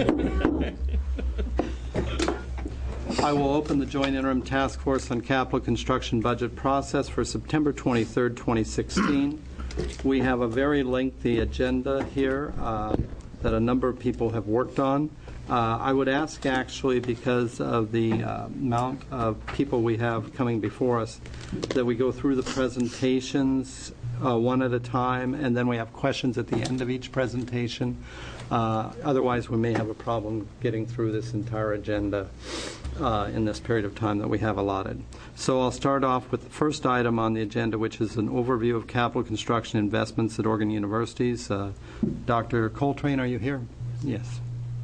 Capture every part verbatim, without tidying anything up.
I will open the Joint Interim Task Force on Capital Construction Budget process for September twenty-third, twenty sixteen. We have a very lengthy agenda here uh, that a number of people have worked on. Uh, I would ask, actually, because of the uh, amount of people we have coming before us, that we go through the presentations uh, one at a time, and then we have questions at the end of each presentation. Uh, otherwise, we may have a problem getting through this entire agenda uh, in this period of time that we have allotted. So I'll start off with the first item on the agenda, which is an overview of capital construction investments at Oregon universities. Uh, Doctor Coltrane, are you here? Yes.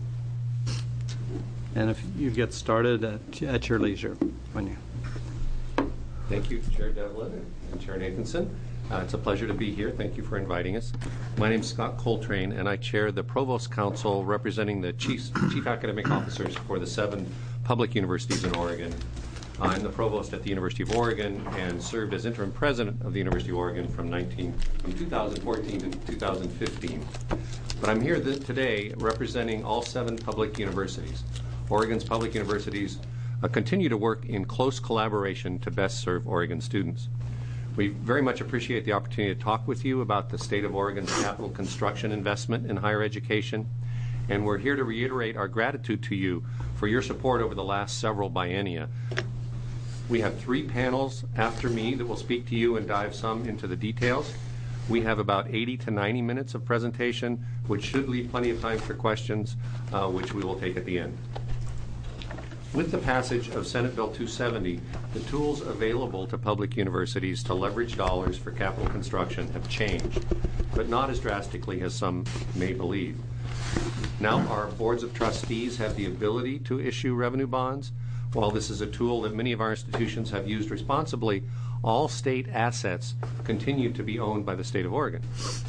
And if you get started at, at your leisure. When you. Thank you, Chair Devlin and Chair Nathanson. Uh, it's a pleasure to be here. Thank you for inviting us. My name is Scott Coltrane, and I chair the Provost Council representing the chief, chief academic officers for the seven public universities in Oregon. I'm the provost at the University of Oregon and served as interim president of the University of Oregon from, nineteen, from two thousand fourteen to two thousand fifteen. But I'm here th- today representing all seven public universities. Oregon's public universities uh, continue to work in close collaboration to best serve Oregon students. We very much appreciate the opportunity to talk with you about the state of Oregon's capital construction investment in higher education, and we're here to reiterate our gratitude to you for your support over the last several biennia. We have three panels after me that will speak to you and dive some into the details. We have about eighty to ninety minutes of presentation, which should leave plenty of time for questions, uh, which we will take at the end. With the passage of Senate Bill two seventy, the tools available to public universities to leverage dollars for capital construction have changed, but not as drastically as some may believe. Now our boards of trustees have the ability to issue revenue bonds. While this is a tool that many of our institutions have used responsibly, all state assets continue to be owned by the state of Oregon.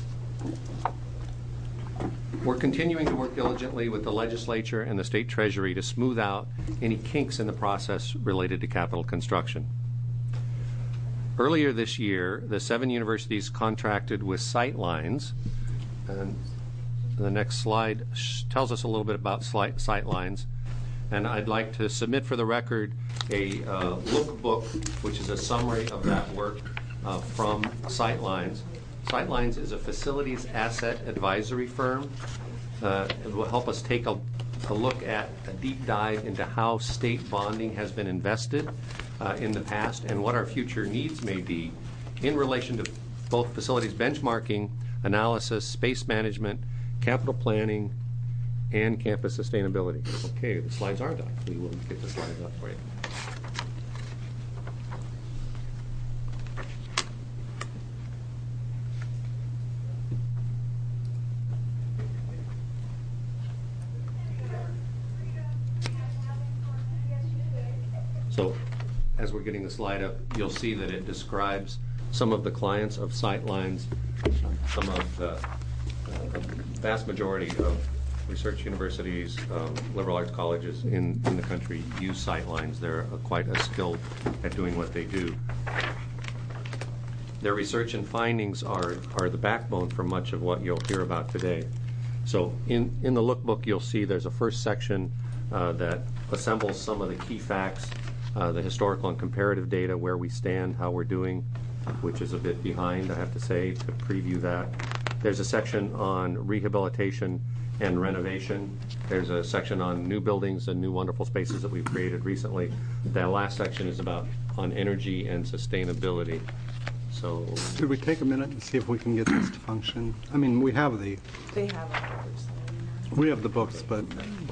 We're continuing to work diligently with the legislature and the state treasury to smooth out any kinks in the process related to capital construction. Earlier this year, the seven universities contracted with Sightlines, and the next slide tells us a little bit about Sightlines, and I'd like to submit for the record a uh, lookbook, which is a summary of that work uh, from Sightlines. Sightlines is a facilities asset advisory firm. Uh, it will help us take a, a look at a deep dive into how state bonding has been invested uh, in the past and what our future needs may be in relation to both facilities benchmarking, analysis, space management, capital planning, and campus sustainability. Okay, the slides are done. We will get the slides up for you. So as we're getting the slide up, you'll see that it describes some of the clients of Sightlines, some of the, uh, the vast majority of research universities, um, liberal arts colleges in, in the country use Sightlines. They're uh, quite a skilled at doing what they do. Their research and findings are, are the backbone for much of what you'll hear about today. So in, in the lookbook, you'll see there's a first section uh, that assembles some of the key facts, uh, the historical and comparative data, where we stand, how we're doing, which is a bit behind, I have to say, to preview that. There's a section on rehabilitation and renovation. There's a section on new buildings and new wonderful spaces that we've created recently. That last section is about on energy and sustainability. So, should we take a minute and see if we can get this to function? I mean, we have the They have it. we have the books, but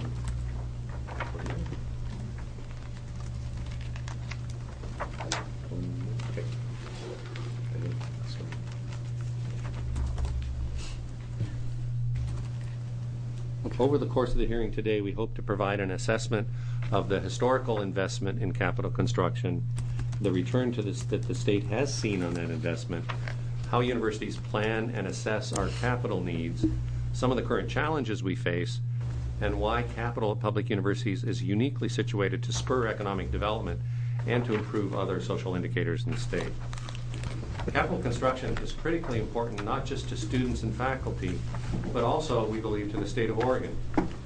over the course of the hearing today, we hope to provide an assessment of the historical investment in capital construction, the return to this that the state has seen on that investment, how universities plan and assess our capital needs, some of the current challenges we face, and why capital at public universities is uniquely situated to spur economic development and to improve other social indicators in the state. Capital construction is critically important not just to students and faculty, but also, we believe, to the state of Oregon.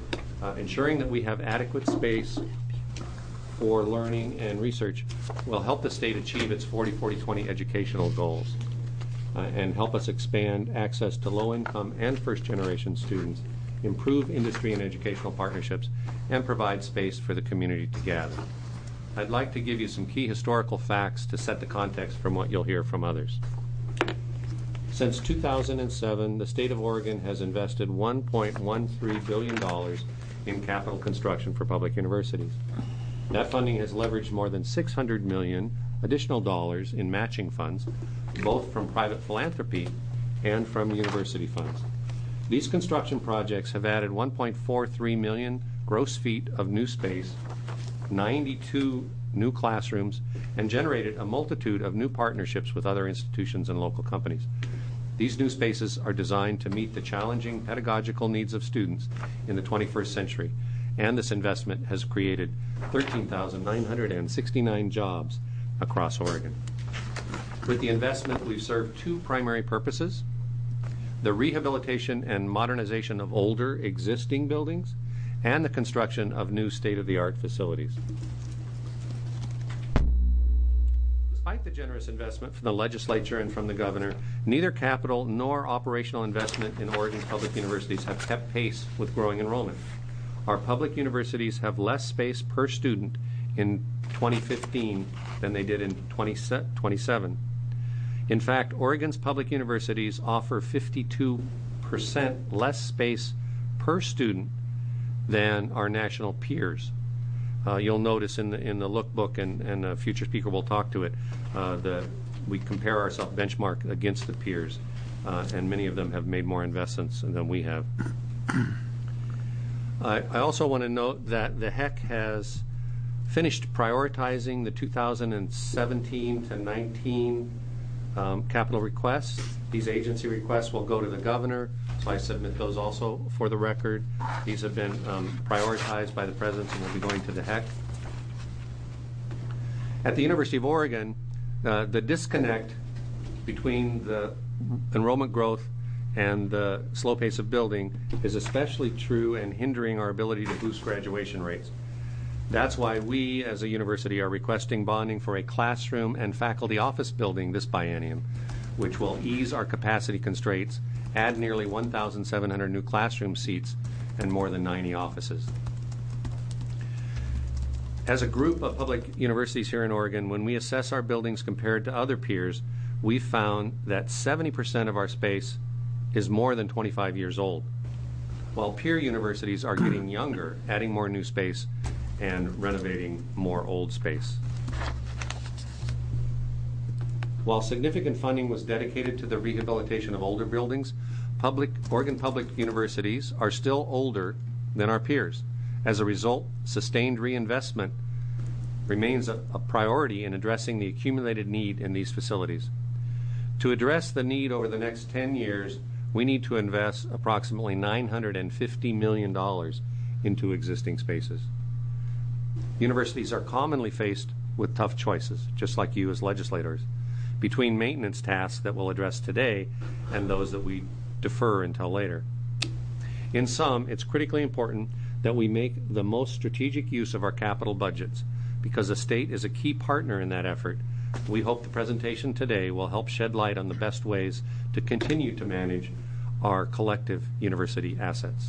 Uh, ensuring that we have adequate space for learning and research will help the state achieve its forty forty twenty educational goals uh, and help us expand access to low-income and first-generation students, improve industry and educational partnerships, and provide space for the community to gather. I'd like to give you some key historical facts to set the context from what you'll hear from others. Since two thousand seven, the state of Oregon has invested one point one three billion dollars in capital construction for public universities. That funding has leveraged more than six hundred million dollars additional dollars in matching funds, both from private philanthropy and from university funds. These construction projects have added one point four three million gross feet of new space, ninety-two new classrooms, and generated a multitude of new partnerships with other institutions and local companies. These new spaces are designed to meet the challenging pedagogical needs of students in the twenty-first century, and this investment has created thirteen thousand nine hundred sixty-nine jobs across Oregon. With the investment, we've served two primary purposes: the rehabilitation and modernization of older existing buildings, and the construction of new state-of-the-art facilities. Despite the generous investment from the legislature and from the governor, neither capital nor operational investment in Oregon's public universities have kept pace with growing enrollment. Our public universities have less space per student in twenty fifteen than they did in twenty twenty-seven. In fact, Oregon's public universities offer fifty-two percent less space per student than our national peers. Uh, you'll notice in the in the lookbook, and, and a future speaker will talk to it, uh, the, we compare ourselves, benchmark against the peers, uh, and many of them have made more investments than we have. I, I also want to note that the H E C has finished prioritizing the two thousand seventeen to nineteen um, capital requests. These agency requests will go to the governor, so I submit those also for the record. These have been um, prioritized by the president and will be going to the H E C. At the University of Oregon, uh, the disconnect between the enrollment growth and the slow pace of building is especially true and hindering our ability to boost graduation rates. That's why we, as a university, are requesting bonding for a classroom and faculty office building this biennium, which will ease our capacity constraints, add nearly one thousand seven hundred new classroom seats, and more than ninety offices. As a group of public universities here in Oregon, when we assess our buildings compared to other peers, we've found that seventy percent of our space is more than twenty-five years old, while peer universities are getting younger, adding more new space and renovating more old space. While significant funding was dedicated to the rehabilitation of older buildings, public Oregon public universities are still older than our peers. As a result, sustained reinvestment remains a, a priority in addressing the accumulated need in these facilities. To address the need over the next ten years, we need to invest approximately nine hundred fifty million dollars into existing spaces. Universities are commonly faced with tough choices, just like you as legislators, between maintenance tasks that we'll address today and those that we defer until later. In sum, it's critically important that we make the most strategic use of our capital budgets, because the state is a key partner in that effort. We hope the presentation today will help shed light on the best ways to continue to manage our collective university assets.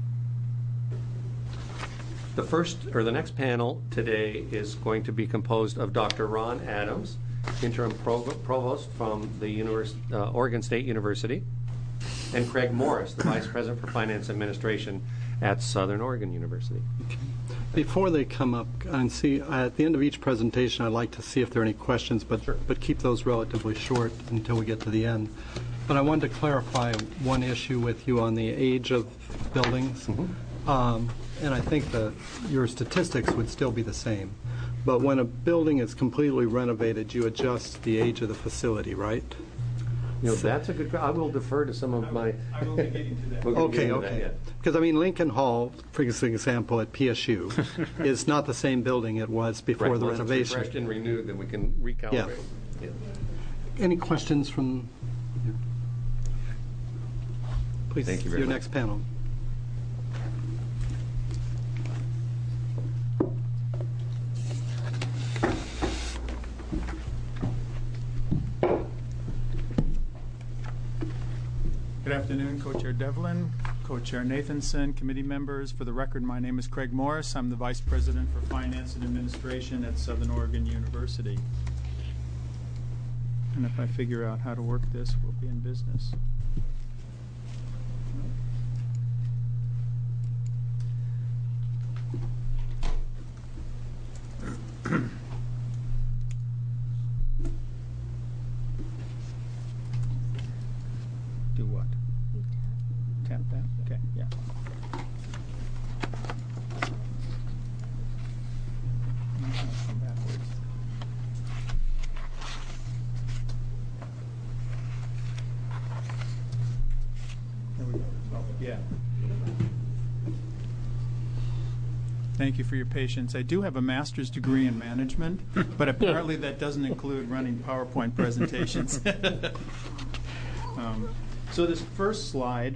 The first, or the next panel today is going to be composed of Doctor Ron Adams, interim provost from the Univers uh, Oregon State University, and Craig Morris, the vice president for finance administration at Southern Oregon University. Before they come up, and see, at the end of each presentation, I'd like to see if there are any questions, but, Sure. but keep those relatively short until we get to the end. But I wanted to clarify one issue with you on the age of buildings. Mm-hmm. um, and I think that your statistics would still be the same. But when a building is completely renovated, you adjust the age of the facility, right? You know, that's a good, I will defer to some of my. I will be getting to that. We're gonna get Okay, into that okay. yet. Because, I mean, Lincoln Hall, for example, at P S U, is not the same building it was before Right, the once it's renovation. refreshed and renewed, then we can recalibrate. Yeah. Any questions from? Please, Thank you very your much. next panel. Good afternoon, Co-Chair Devlin, Co-Chair Nathanson, committee members. For the record, my name is Craig Morris. I'm the Vice President for Finance and Administration at Southern Oregon University. And if I figure out how to work this, we'll be in business. Do what? Tap that? Okay, yeah. I'll come backwards. There we go. Oh, yeah. Thank you for your patience. I do have a master's degree in management, but apparently that doesn't include running PowerPoint presentations. um, so this first slide,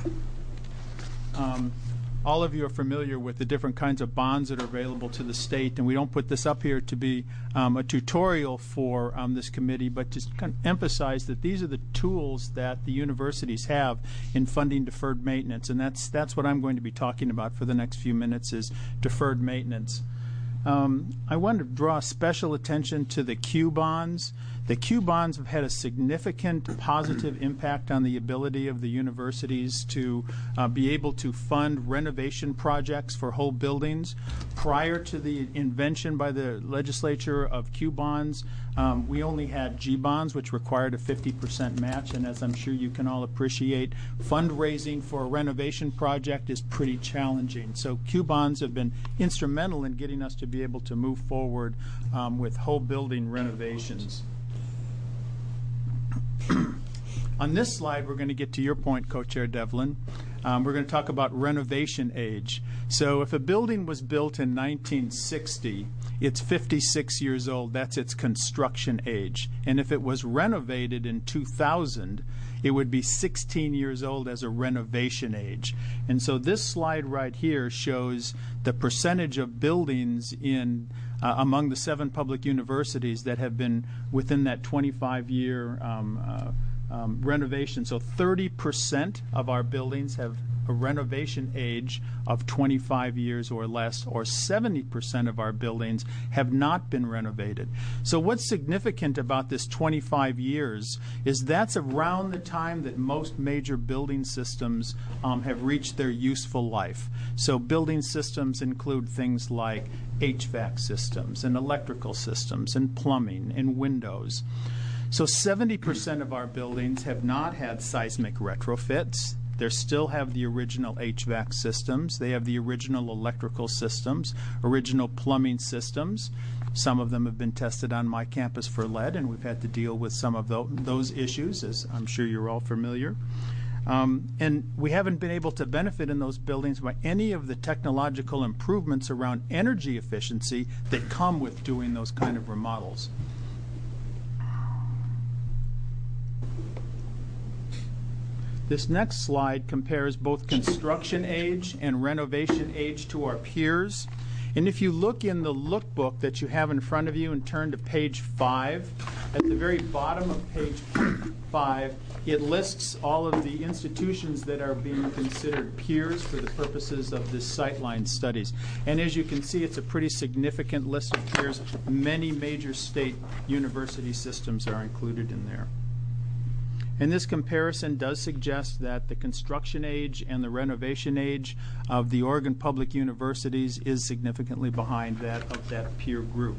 um, all of you are familiar with the different kinds of bonds that are available to the state, and we don't put this up here to be um, a tutorial for um, this committee, but just kind of emphasize that these are the tools that the universities have in funding deferred maintenance, and that's that's what I'm going to be talking about for the next few minutes is deferred maintenance. Um, I want to draw special attention to the Q bonds. The Q bonds have had a significant positive impact on the ability of the universities to uh, be able to fund renovation projects for whole buildings. Prior to the invention by the legislature of Q bonds, um, we only had G bonds, which required a fifty percent match. And as I'm sure you can all appreciate, fundraising for a renovation project is pretty challenging. So Q bonds have been instrumental in getting us to be able to move forward um, with whole building renovations. On this slide, we're going to get to your point, Co-Chair Devlin. Um, we're going to talk about renovation age. So if a building was built in nineteen sixty, it's fifty-six years old. That's its construction age. And if it was renovated in two thousand, it would be sixteen years old as a renovation age. And so this slide right here shows the percentage of buildings in uh, among the seven public universities that have been within that twenty-five year um, uh, um, renovation. So thirty percent of our buildings have a renovation age of twenty-five years or less, or seventy percent of our buildings have not been renovated. So what's significant about this twenty-five years is that's around the time that most major building systems um, have reached their useful life. So building systems include things like H V A C systems and electrical systems and plumbing and windows. So seventy percent of our buildings have not had seismic retrofits. They still have the original H V A C systems. They have the original electrical systems, original plumbing systems. Some of them have been tested on my campus for lead, and we've had to deal with some of tho- those issues, as I'm sure you're all familiar. Um, and we haven't been able to benefit in those buildings by any of the technological improvements around energy efficiency that come with doing those kind of remodels. This next slide compares both construction age and renovation age to our peers. And if you look in the lookbook that you have in front of you and turn to page five, at the very bottom of page five, it lists all of the institutions that are being considered peers for the purposes of this Sightline studies. And as you can see, it's a pretty significant list of peers. Many major state university systems are included in there. And this comparison does suggest that the construction age and the renovation age of the Oregon public universities is significantly behind that of that peer group.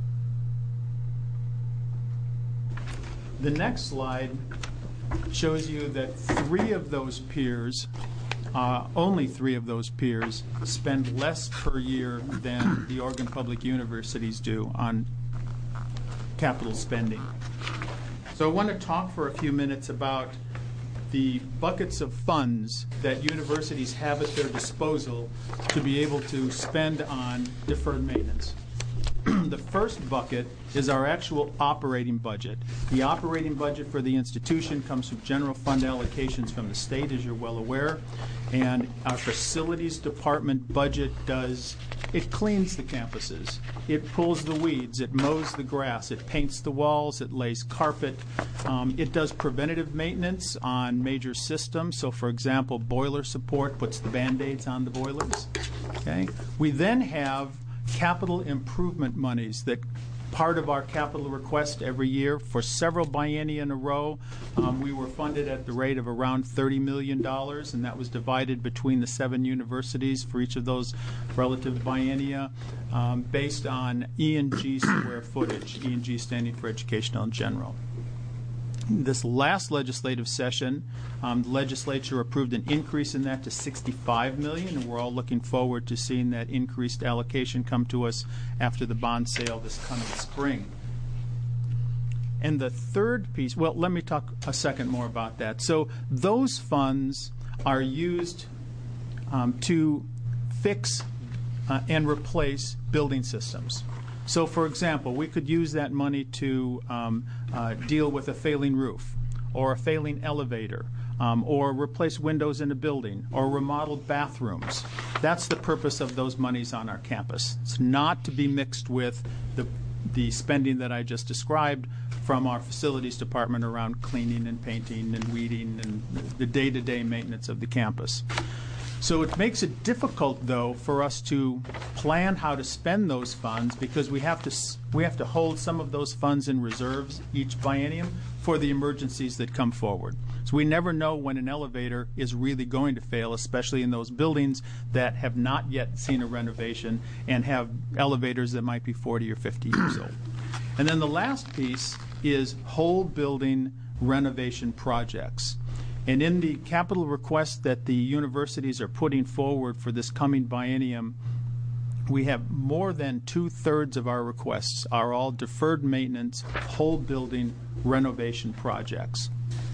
The next slide shows you that three of those peers, uh, only three of those peers, spend less per year than the Oregon public universities do on capital spending. So I want to talk for a few minutes about the buckets of funds that universities have at their disposal to be able to spend on deferred maintenance. The first bucket is our actual operating budget. The operating budget for the institution comes from general fund allocations from the state, as you're well aware. And our facilities department budget does, it cleans the campuses. It pulls the weeds. It mows the grass. It paints the walls. It lays carpet. Um, it does preventative maintenance on major systems. So, for example, boiler support puts the Band-Aids on the boilers. Okay. We then have capital improvement monies that part of our capital request every year for several biennia in a row. Um, we were funded at the rate of around thirty million dollars, and that was divided between the seven universities for each of those relative biennia um, based on E and G square footage, E and G standing for educational in general. This last legislative session, um, the legislature approved an increase in that to sixty-five million dollars, and we're all looking forward to seeing that increased allocation come to us after the bond sale this coming spring. And the third piece, well, let me talk a second more about that. So those funds are used um, to fix uh, and replace building systems. So, for example, we could use that money to um, uh, deal with a failing roof or a failing elevator um, or replace windows in a building or remodel bathrooms. That's the purpose of those monies on our campus. It's not to be mixed with the, the spending that I just described from our facilities department around cleaning and painting and weeding and the day-to-day maintenance of the campus. So it makes it difficult, though, for us to plan how to spend those funds because we have to we have to hold some of those funds in reserves each biennium for the emergencies that come forward. So we never know when an elevator is really going to fail, especially in those buildings that have not yet seen a renovation and have elevators that might be forty or fifty years old. And then the last piece is whole building renovation projects. And in the capital request that the universities are putting forward for this coming biennium, we have more than two-thirds of our requests are all deferred maintenance, whole building renovation projects.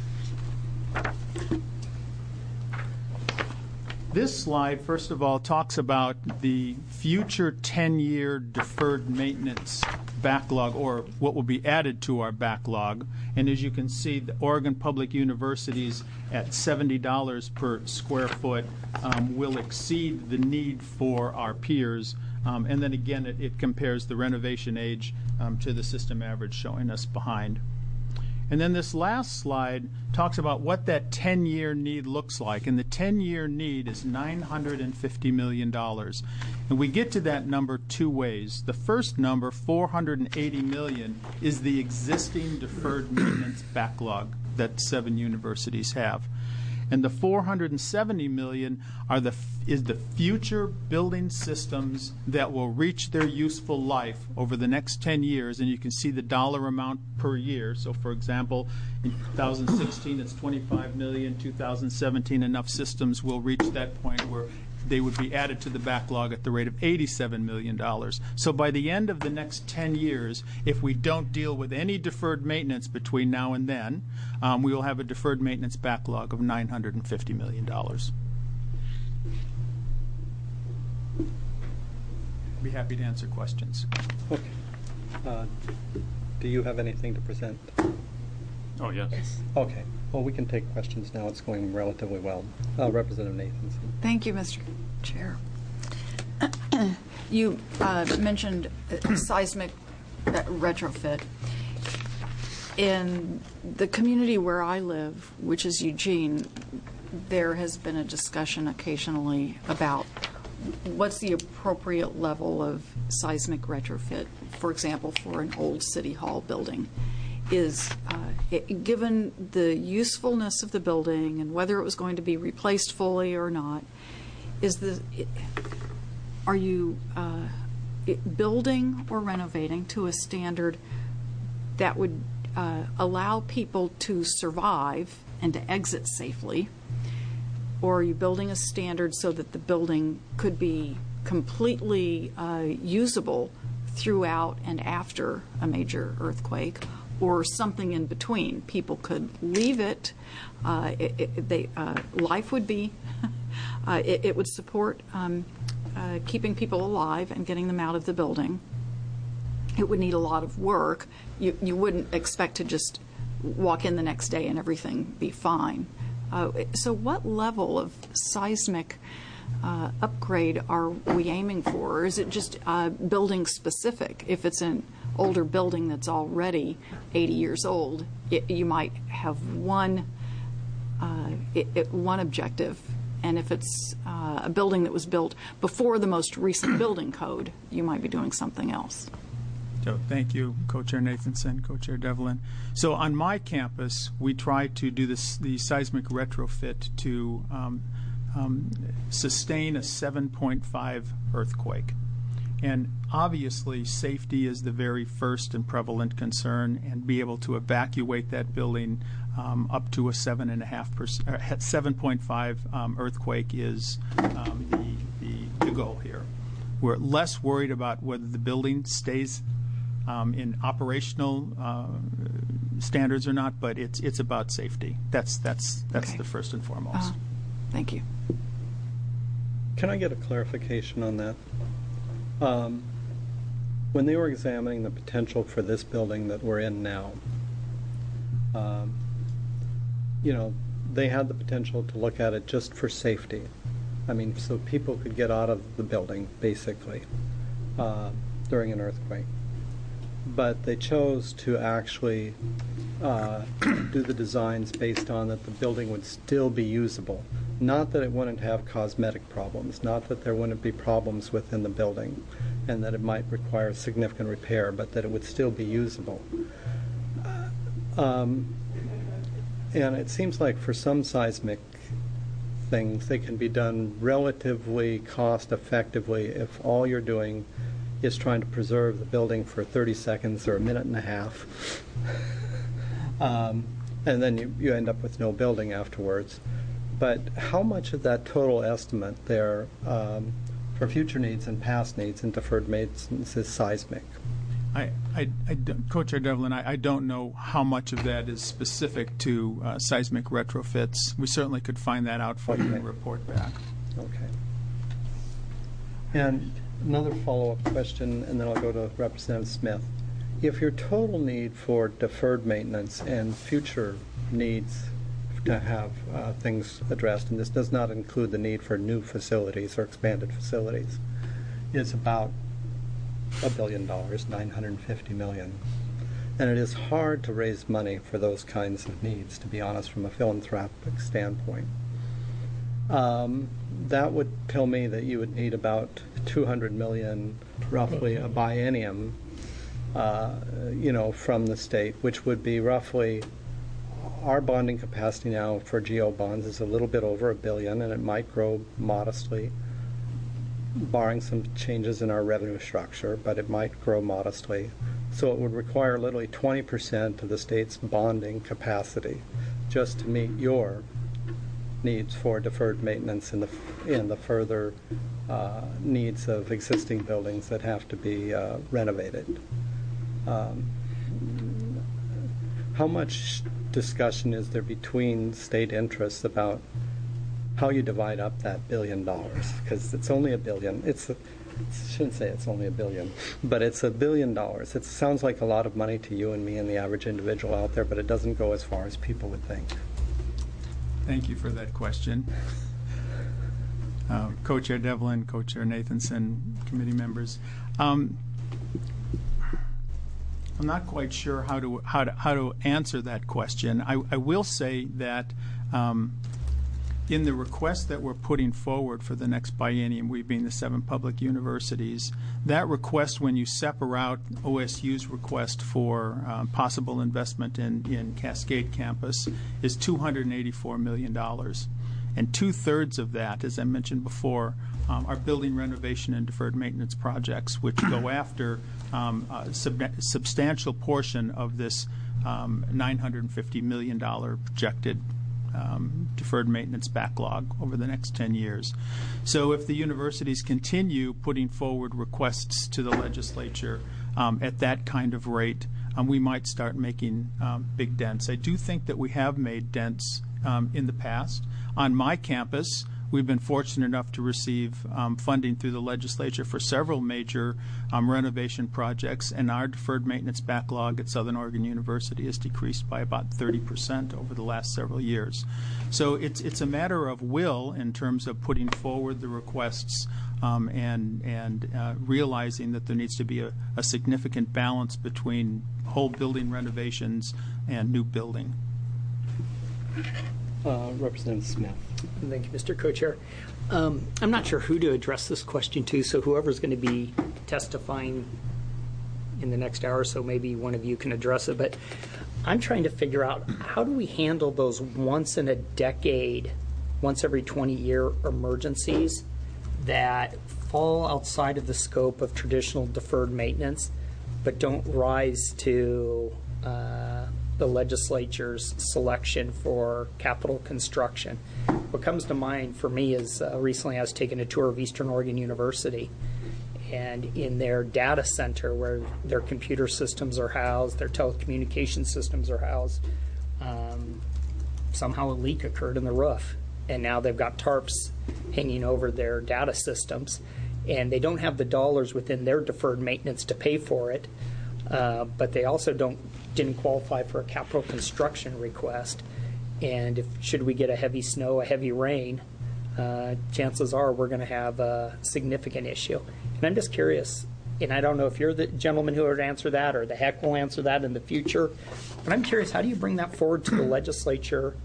This slide, first of all, talks about the future ten-year deferred maintenance backlog, or what will be added to our backlog. And as you can see, the Oregon Public Universities at seventy dollars per square foot um, will exceed the need for our peers. Um, and then again, it, it compares the renovation age um, to the system average, showing us behind. And then this last slide talks about what that ten-year need looks like. And the ten-year need is nine hundred fifty million dollars. And we get to that number two ways. The first number, four hundred eighty million dollars, is the existing deferred maintenance backlog that seven universities have. And the four hundred seventy million dollars are the is the future building systems that will reach their useful life over the next ten years, and you can see the dollar amount per year. So, for example, in two thousand sixteen, it's twenty-five million dollars. two thousand seventeen, enough systems will reach that point where they would be added to the backlog at the rate of eighty-seven million dollars. So by the end of the next ten years, if we don't deal with any deferred maintenance between now and then, um, we will have a deferred maintenance backlog of nine hundred fifty million dollars. Be happy to answer questions. Okay. Uh, do you have anything to present? Oh, yes. Yes. Okay. Well, we can take questions now. It's going relatively well. Uh, Representative Nathanson. Thank you, Mister Chair. You uh, mentioned uh, seismic uh, retrofit. In the community where I live, which is Eugene, there has been a discussion occasionally about what's the appropriate level of seismic retrofit, for example, for an old city hall building. Is uh, it, given the usefulness of the building and whether it was going to be replaced fully or not, is the it, are you uh, it, building or renovating to a standard that would uh, allow people to survive and to exit safely, or are you building a standard so that the building could be completely uh, usable throughout and after a major earthquake? Or something in between. People could leave it. Uh, it, it they, uh, life would be, uh, it, it would support um, uh, keeping people alive and getting them out of the building. it would need a lot of work. You, you wouldn't expect to just walk in the next day and everything be fine. Uh, so what level of seismic uh, upgrade are we aiming for? Or is it just uh, building specific? If it's an older building that's already eighty years old, it, you might have one, uh, it, it, one objective. And if it's uh, a building that was built before the most recent building code, you might be doing something else. So thank you, Co-Chair Nathanson, Co-Chair Devlin. So on my campus, we try to do this, the seismic retrofit to um, um, sustain a seven point five earthquake. And obviously, safety is the very first and prevalent concern, and be able to evacuate that building um, up to a seven and a half percent, uh, seven point five um, earthquake is um, the, the the goal here. We're less worried about whether the building stays um, in operational uh, standards or not, but it's it's about safety. That's that's that's Okay. the first and foremost. Uh, thank you. Can I get a clarification on that? Um, when they were examining the potential for this building that we're in now, um, you know, they had the potential to look at it just for safety. I mean, so people could get out of the building, basically, uh, during an earthquake. But they chose to actually uh, do the designs based on that the building would still be usable. Not that it wouldn't have cosmetic problems, not that there wouldn't be problems within the building, and that it might require significant repair, but that it would still be usable. Um, and it seems like for some seismic things, they can be done relatively cost effectively if all you're doing is trying to preserve the building for thirty seconds or a minute and a half. um, and then you, you end up with no building afterwards. But how much of that total estimate there um, for future needs and past needs and deferred maintenance is seismic? I, I, I don't- Co-Chair Devlin, I, I don't know how much of that is specific to uh, seismic retrofits. We certainly could find that out for you Okay. and report back. Okay. And another follow-up question, and then I'll go to Representative Smith. If your total need for deferred maintenance and future needs to have uh, things addressed, and this does not include the need for new facilities or expanded facilities, is about a billion dollars, nine hundred fifty million. And it is hard to raise money for those kinds of needs, to be honest, from a philanthropic standpoint. Um, that would tell me that you would need about two hundred million, roughly a biennium, uh, you know, from the state, which would be roughly, our bonding capacity now for G O bonds is a little bit over a billion, and it might grow modestly, barring some changes in our revenue structure, but it might grow modestly. So it would require literally twenty percent of the state's bonding capacity just to meet your needs for deferred maintenance and the, and the further uh, needs of existing buildings that have to be uh, renovated. Um, how much discussion is there between state interests about how you divide up that billion dollars? Because it's only a billion. It's a, I shouldn't say it's only a billion, but it's a billion dollars. It sounds like a lot of money to you and me and the average individual out there, but it doesn't go as far as people would think. Thank you for that question. Uh, Co-Chair Devlin, Co-Chair Nathanson, committee members. Um, I'm not quite sure how to how to how to answer that question. I, I will say that um, in the request that we're putting forward for the next biennium, we being the seven public universities, that request, when you separate out O S U's request for uh, possible investment in, in Cascade campus, is two hundred eighty-four million dollars. And two-thirds of that, as I mentioned before, um, are building renovation and deferred maintenance projects, which go after um, a sub- substantial portion of this um, nine hundred fifty million dollars projected um, deferred maintenance backlog over the next ten years. So if the universities continue putting forward requests to the legislature um, at that kind of rate, um, we might start making um, big dents. I do think that we have made dents um, in the past. On my campus, we've been fortunate enough to receive um, funding through the legislature for several major um, renovation projects, and our deferred maintenance backlog at Southern Oregon University has decreased by about thirty percent over the last several years. So it's it's a matter of will in terms of putting forward the requests um, and and uh, realizing that there needs to be a, a significant balance between whole building renovations and new building. Uh, Representative Smith. Thank you, Mister Co-Chair. Um, I'm not sure who to address this question to, so whoever's going to be testifying in the next hour or so, maybe one of you can address it. But I'm trying to figure out, how do we handle those once in a decade, once every twenty year emergencies that fall outside of the scope of traditional deferred maintenance, but don't rise to uh, the legislature's selection for capital construction. What comes to mind for me is uh, recently I was taking a tour of Eastern Oregon University, and in their data center where their computer systems are housed, their telecommunication systems are housed, um, somehow a leak occurred in the roof, and now they've got tarps hanging over their data systems, and they don't have the dollars within their deferred maintenance to pay for it, uh, but they also don't didn't qualify for a capital construction request. And if should we get a heavy snow, a heavy rain, uh, chances are we're going to have a significant issue. And I'm just curious, and I don't know if you're the gentleman who would answer that or the heck will answer that in the future, but I'm curious, how do you bring that forward to the legislature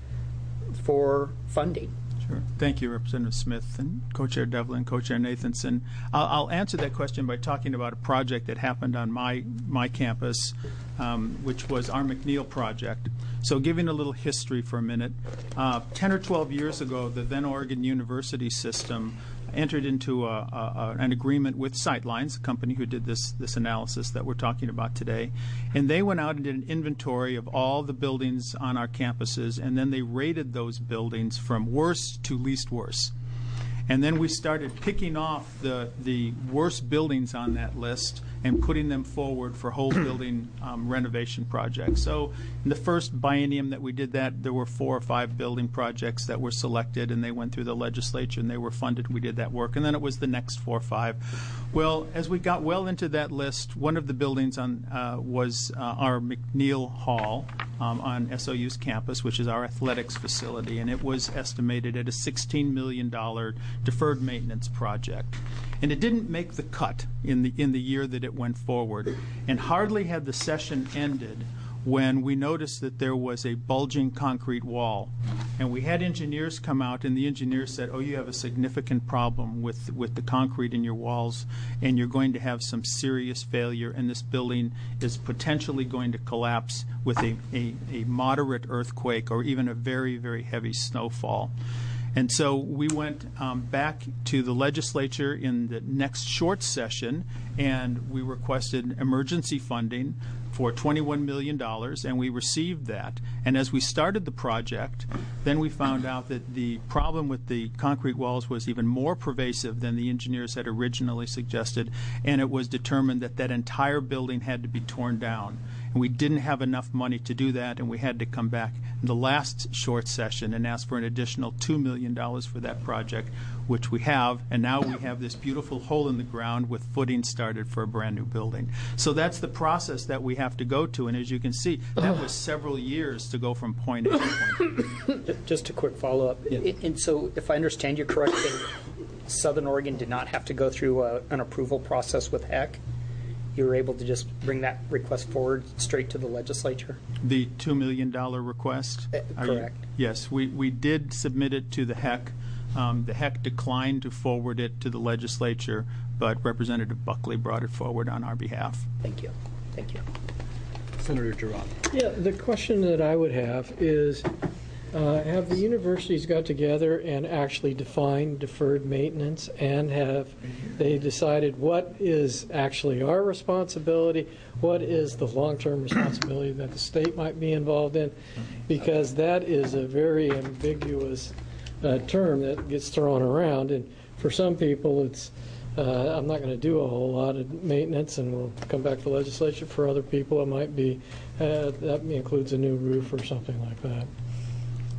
for funding? Sure. Thank you, Representative Smith and Co-Chair Devlin, Co-Chair Nathanson. I'll, I'll answer that question by talking about a project that happened on my my campus, um, which was our McNeil project. So giving a little history for a minute, uh, ten or twelve years ago, the then Oregon University system entered into a, a, an agreement with Sightlines, a company who did this this analysis that we're talking about today, and they went out and did an inventory of all the buildings on our campuses, and then they rated those buildings from worst to least worst. And then we started picking off the, the worst buildings on that list and putting them forward for whole building um, renovation projects. So in the first biennium that we did that, there were four or five building projects that were selected, and they went through the legislature and they were funded. We did that work. And then it was the next four or five. Well, as we got well into that list, one of the buildings on uh, was uh, our McNeil Hall um, on S O U's campus, which is our athletics facility, and it was estimated at a sixteen million dollars deferred maintenance project. And it didn't make the cut in the in the year that it went forward. And hardly had the session ended when we noticed that there was a bulging concrete wall. And we had engineers come out, and the engineers said, oh, you have a significant problem with, with the concrete in your walls, and you're going to have some serious failure, and this building is potentially going to collapse with a, a, a moderate earthquake or even a very, very heavy snowfall. And so we went um, back to the legislature in the next short session, and we requested emergency funding for twenty-one million dollars, and we received that. And as we started the project, then we found out that the problem with the concrete walls was even more pervasive than the engineers had originally suggested, and it was determined that that entire building had to be torn down. And we didn't have enough money to do that, and we had to come back in the last short session and ask for an additional two million dollars for that project, which we have. And now we have this beautiful hole in the ground with footing started for a brand new building. So that's the process that we have to go to. And as you can see, that was several years to go from point A to point B. Just a quick follow-up. Yeah. And so if I understand you correctly, Southern Oregon did not have to go through a, an approval process with H E C? You were able to just bring that request forward straight to the legislature? The two million dollars request? Uh, Are you- correct. Yes, we, we did submit it to the H E C. Um, the H E C declined to forward it to the legislature, but Representative Buckley brought it forward on our behalf. Thank you. Thank you. Senator Girard. Yeah, the question that I would have is, uh, have the universities got together and actually defined deferred maintenance, and have they decided what is actually our responsibility, what is the long-term responsibility that the state might be involved in? Because that is a very ambiguous uh, term that gets thrown around, and for some people it's Uh, I'm not going to do a whole lot of maintenance, and we'll come back to the legislature. For other people, it might be uh, that includes a new roof or something like that.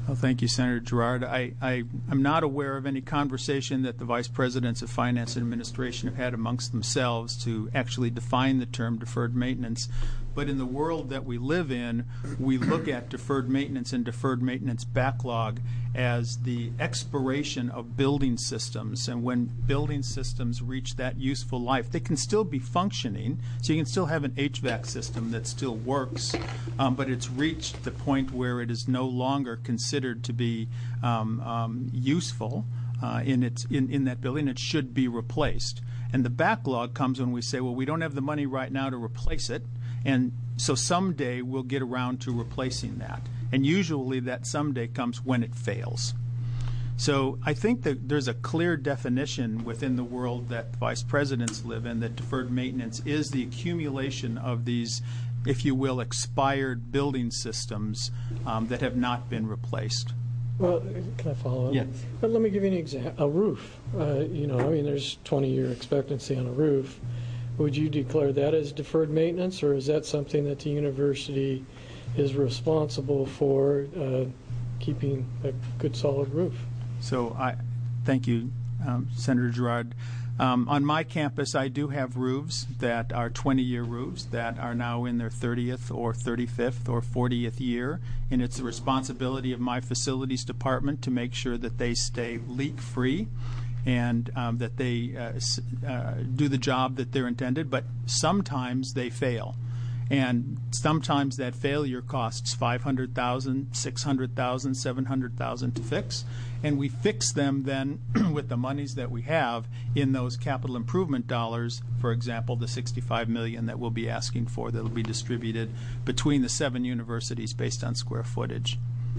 Well, thank you, Senator Gerard. I, I am not aware of any conversation that the Vice Presidents of Finance and Administration have had amongst themselves to actually define the term deferred maintenance. But in the world that we live in, we look at deferred maintenance and deferred maintenance backlog as the expiration of building systems. And when building systems reach that useful life, they can still be functioning. So you can still have an H V A C system that still works, um, but it's reached the point where it is no longer considered to be um, um, useful uh, in, its, in, in that building. It should be replaced. And the backlog comes when we say, well, we don't have the money right now to replace it. And so someday we'll get around to replacing that. And usually that someday comes when it fails. So I think that there's a clear definition within the world that vice presidents live in that deferred maintenance is the accumulation of these, if you will, expired building systems um, that have not been replaced. Well, can I follow up? Yes. But let me give you an example. A roof. Uh, you know, I mean, there's twenty-year expectancy on a roof. Would you declare that as deferred maintenance, or is that something that the university is responsible for uh, keeping a good, solid roof? So I thank you, um, Senator Gerard. Um, on my campus, I do have roofs that are twenty-year roofs that are now in their thirtieth or thirty-fifth or fortieth year, and it's the responsibility of my facilities department to make sure that they stay leak-free and um, that they uh, uh, do the job that they're intended, but sometimes they fail. And sometimes that failure costs five hundred thousand dollars, six hundred thousand dollars, seven hundred thousand dollars to fix. And we fix them then with the monies that we have in those capital improvement dollars, for example, the sixty-five million dollars that we'll be asking for that will be distributed between the seven universities based on square footage.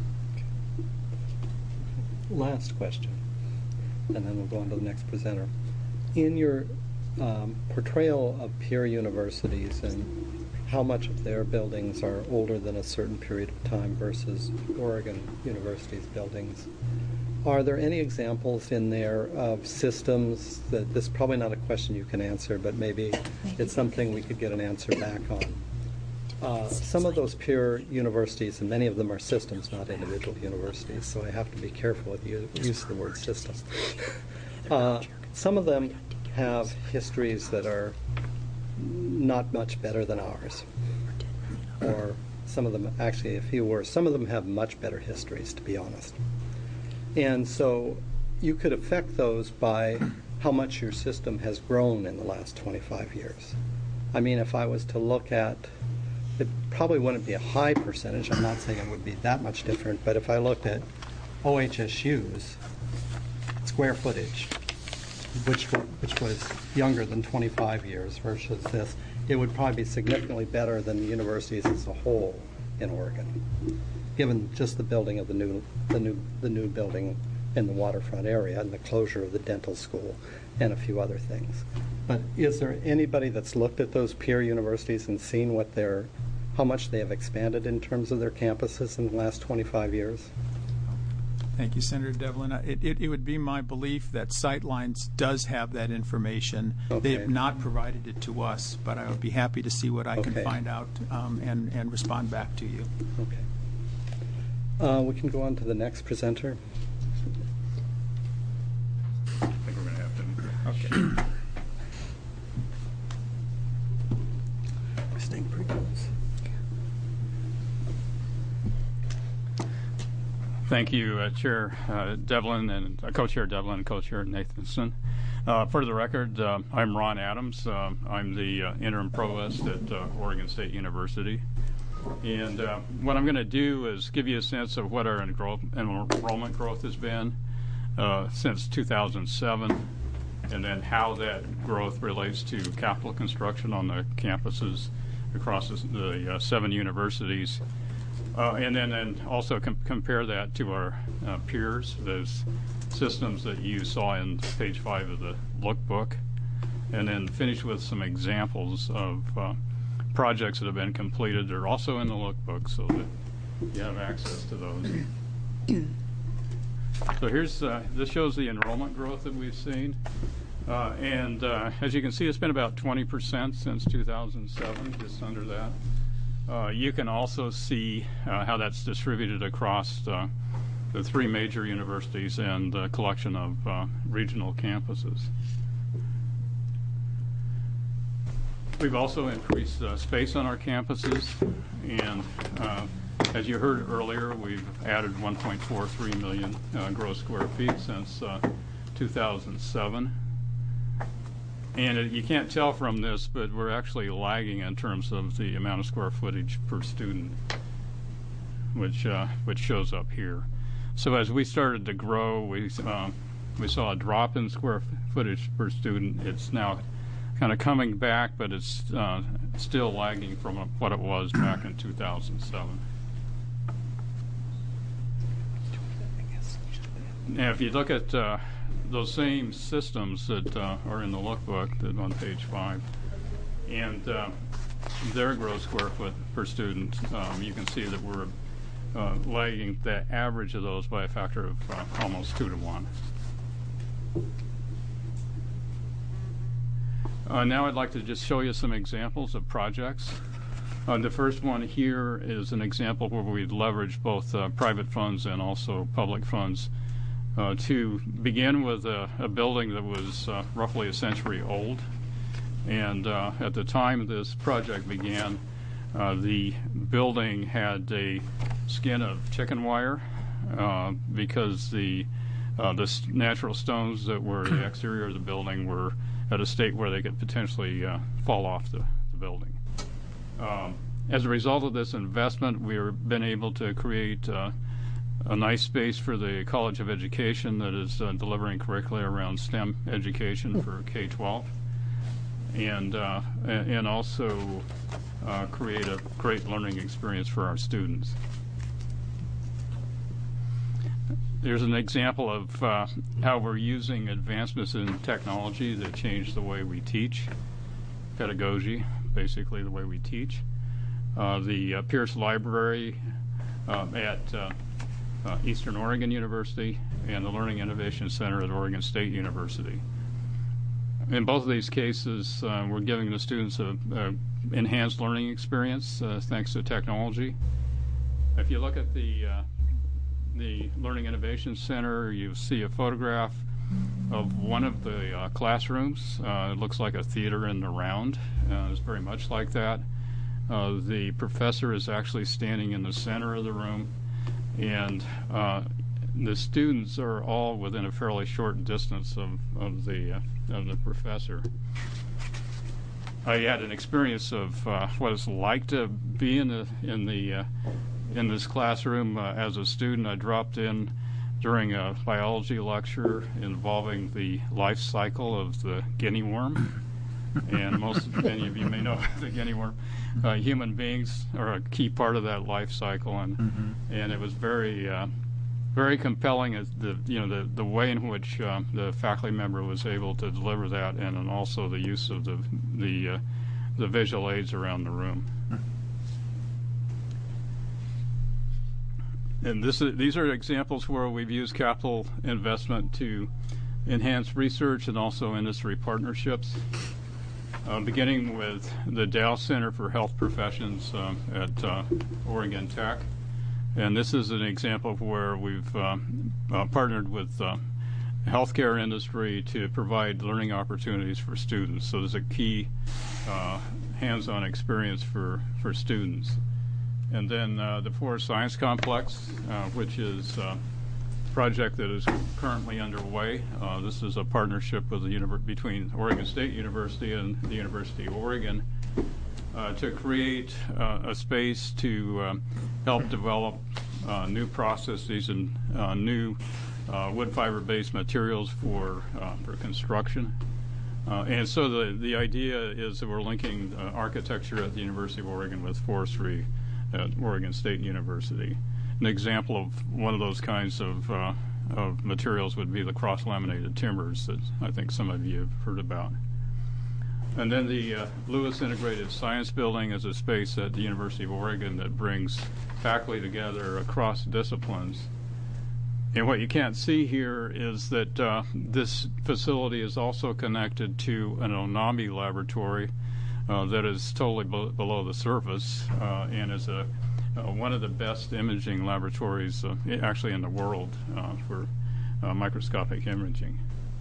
Last question, and then we'll go on to the next presenter. In your um, portrayal of peer universities and how much of their buildings are older than a certain period of time versus Oregon University's buildings, are there any examples in there of systems that, this is probably not a question you can answer, but maybe it's something we could get an answer back on. Uh, some of those peer universities, and many of them are systems, not individual universities, so I have to be careful with the use of the word system. Uh, some of them have histories that are not much better than ours, or some of them, actually a few worse. Some of them have much better histories, to be honest. And so you could affect those by how much your system has grown in the last twenty-five years. I mean, if I was to look at, it probably wouldn't be a high percentage. I'm not saying it would be that much different, but if I looked at O H S U's square footage, which which was younger than twenty-five years versus this, it would probably be significantly better than the universities as a whole in Oregon, given just the building of the new the new the new building in the waterfront area and the closure of the dental school and a few other things. But is there anybody that's looked at those peer universities and seen what their how much they have expanded in terms of their campuses in the last twenty-five years? Thank you, Senator Devlin. It, it, it would be my belief that Sightlines does have that information. Okay. They have not provided it to us, but I would be happy to see what I Okay. can find out um, and, and respond back to you. Okay. Uh, we can go on to the next presenter. I think we're going to have to. Okay. We're staying pretty close. Thank you, uh, Chair uh, Devlin and uh, Co-Chair Devlin and Co-Chair Nathanson. Uh, for the record, uh, I'm Ron Adams. Uh, I'm the uh, interim provost at uh, Oregon State University. And uh, what I'm going to do is give you a sense of what our enroll- enrollment growth has been uh, since two thousand seven, and then how that growth relates to capital construction on the campuses across the, the uh, seven universities. Uh, and then and also com- compare that to our uh, peers, those systems that you saw in page five of the lookbook, and then finish with some examples of uh, projects that have been completed. They're also in the lookbook so that you have access to those. So here's, uh, this shows the enrollment growth that we've seen. Uh, and uh, as you can see, it's been about twenty percent since two thousand seven, just under that. Uh, you can also see uh, how that's distributed across uh, the three major universities and a collection of uh, regional campuses. We've also increased uh, space on our campuses, and uh, as you heard earlier, we've added one point four three million uh, gross square feet since uh, two thousand seven. And it, you can't tell from this, but we're actually lagging in terms of the amount of square footage per student, which uh, which shows up here. So as we started to grow, we uh, we saw a drop in square footage per student. It's now kind of coming back, but it's uh, still lagging from what it was back in two thousand seven. Now, if you look at uh, those same systems that uh, are in the lookbook that on page five, and uh, their gross square foot per student, um, you can see that we're uh, lagging the average of those by a factor of uh, almost two to one. Uh, now I'd like to just show you some examples of projects. Uh, the first one here is an example where we leverage both uh, private funds and also public funds uh, to begin with a, a building that was uh, roughly a century old. And uh, at the time this project began, uh, the building had a skin of chicken wire uh, because the, uh, the natural stones that were the exterior of the building were at a state where they could potentially uh, fall off the, the building. Um, as a result of this investment, we've been able to create uh, a nice space for the College of Education that is uh, delivering curricula around STEM education for K twelve, and, uh, and also uh, create a great learning experience for our students. There's an example of uh, how we're using advancements in technology to change the way we teach, pedagogy, basically the way we teach. Uh, the uh, Pierce Library uh, at uh, uh, Eastern Oregon University and the Learning Innovation Center at Oregon State University. In both of these cases, uh, we're giving the students a, a enhanced learning experience uh, thanks to technology. If you look at the uh, the Learning Innovation Center, you see a photograph of one of the uh, classrooms. Uh, it looks like a theater in the round. Uh, it's very much like that. Uh, the professor is actually standing in the center of the room, and uh, the students are all within a fairly short distance of, of, the, uh, of the professor. I had an experience of uh, what it's like to be in the, in the uh, in this classroom uh, as a student. I dropped in during a biology lecture involving the life cycle of the guinea worm. And most many of you may know the guinea worm. Uh, human beings are a key part of that life cycle, and mm-hmm. and it was very uh, very compelling as the you know the the way in which uh, the faculty member was able to deliver that, and, and also the use of the the uh, the visual aids around the room. And this is, these are examples where we've used capital investment to enhance research and also industry partnerships, uh, beginning with the Dow Center for Health Professions uh, at uh, Oregon Tech. And this is an example of where we've uh, uh, partnered with uh, the healthcare industry to provide learning opportunities for students. So there's a key uh, hands-on experience for, for students. And then uh, the Forest Science Complex, uh, which is a project that is currently underway. Uh, this is a partnership with the univer- between Oregon State University and the University of Oregon uh, to create uh, a space to uh, help develop uh, new processes and uh, new uh, wood fiber-based materials for uh, for construction. Uh, and so the, the idea is that we're linking uh, architecture at the University of Oregon with forestry at Oregon State University. An example of one of those kinds of, uh, of materials would be the cross-laminated timbers that I think some of you have heard about. And then the uh, Lewis Integrated Science Building is a space at the University of Oregon that brings faculty together across disciplines. And what you can't see here is that uh, this facility is also connected to an ONAMI laboratory Uh, that is totally be- below the surface uh, and is a uh, one of the best imaging laboratories uh, actually in the world uh, for uh, microscopic imaging.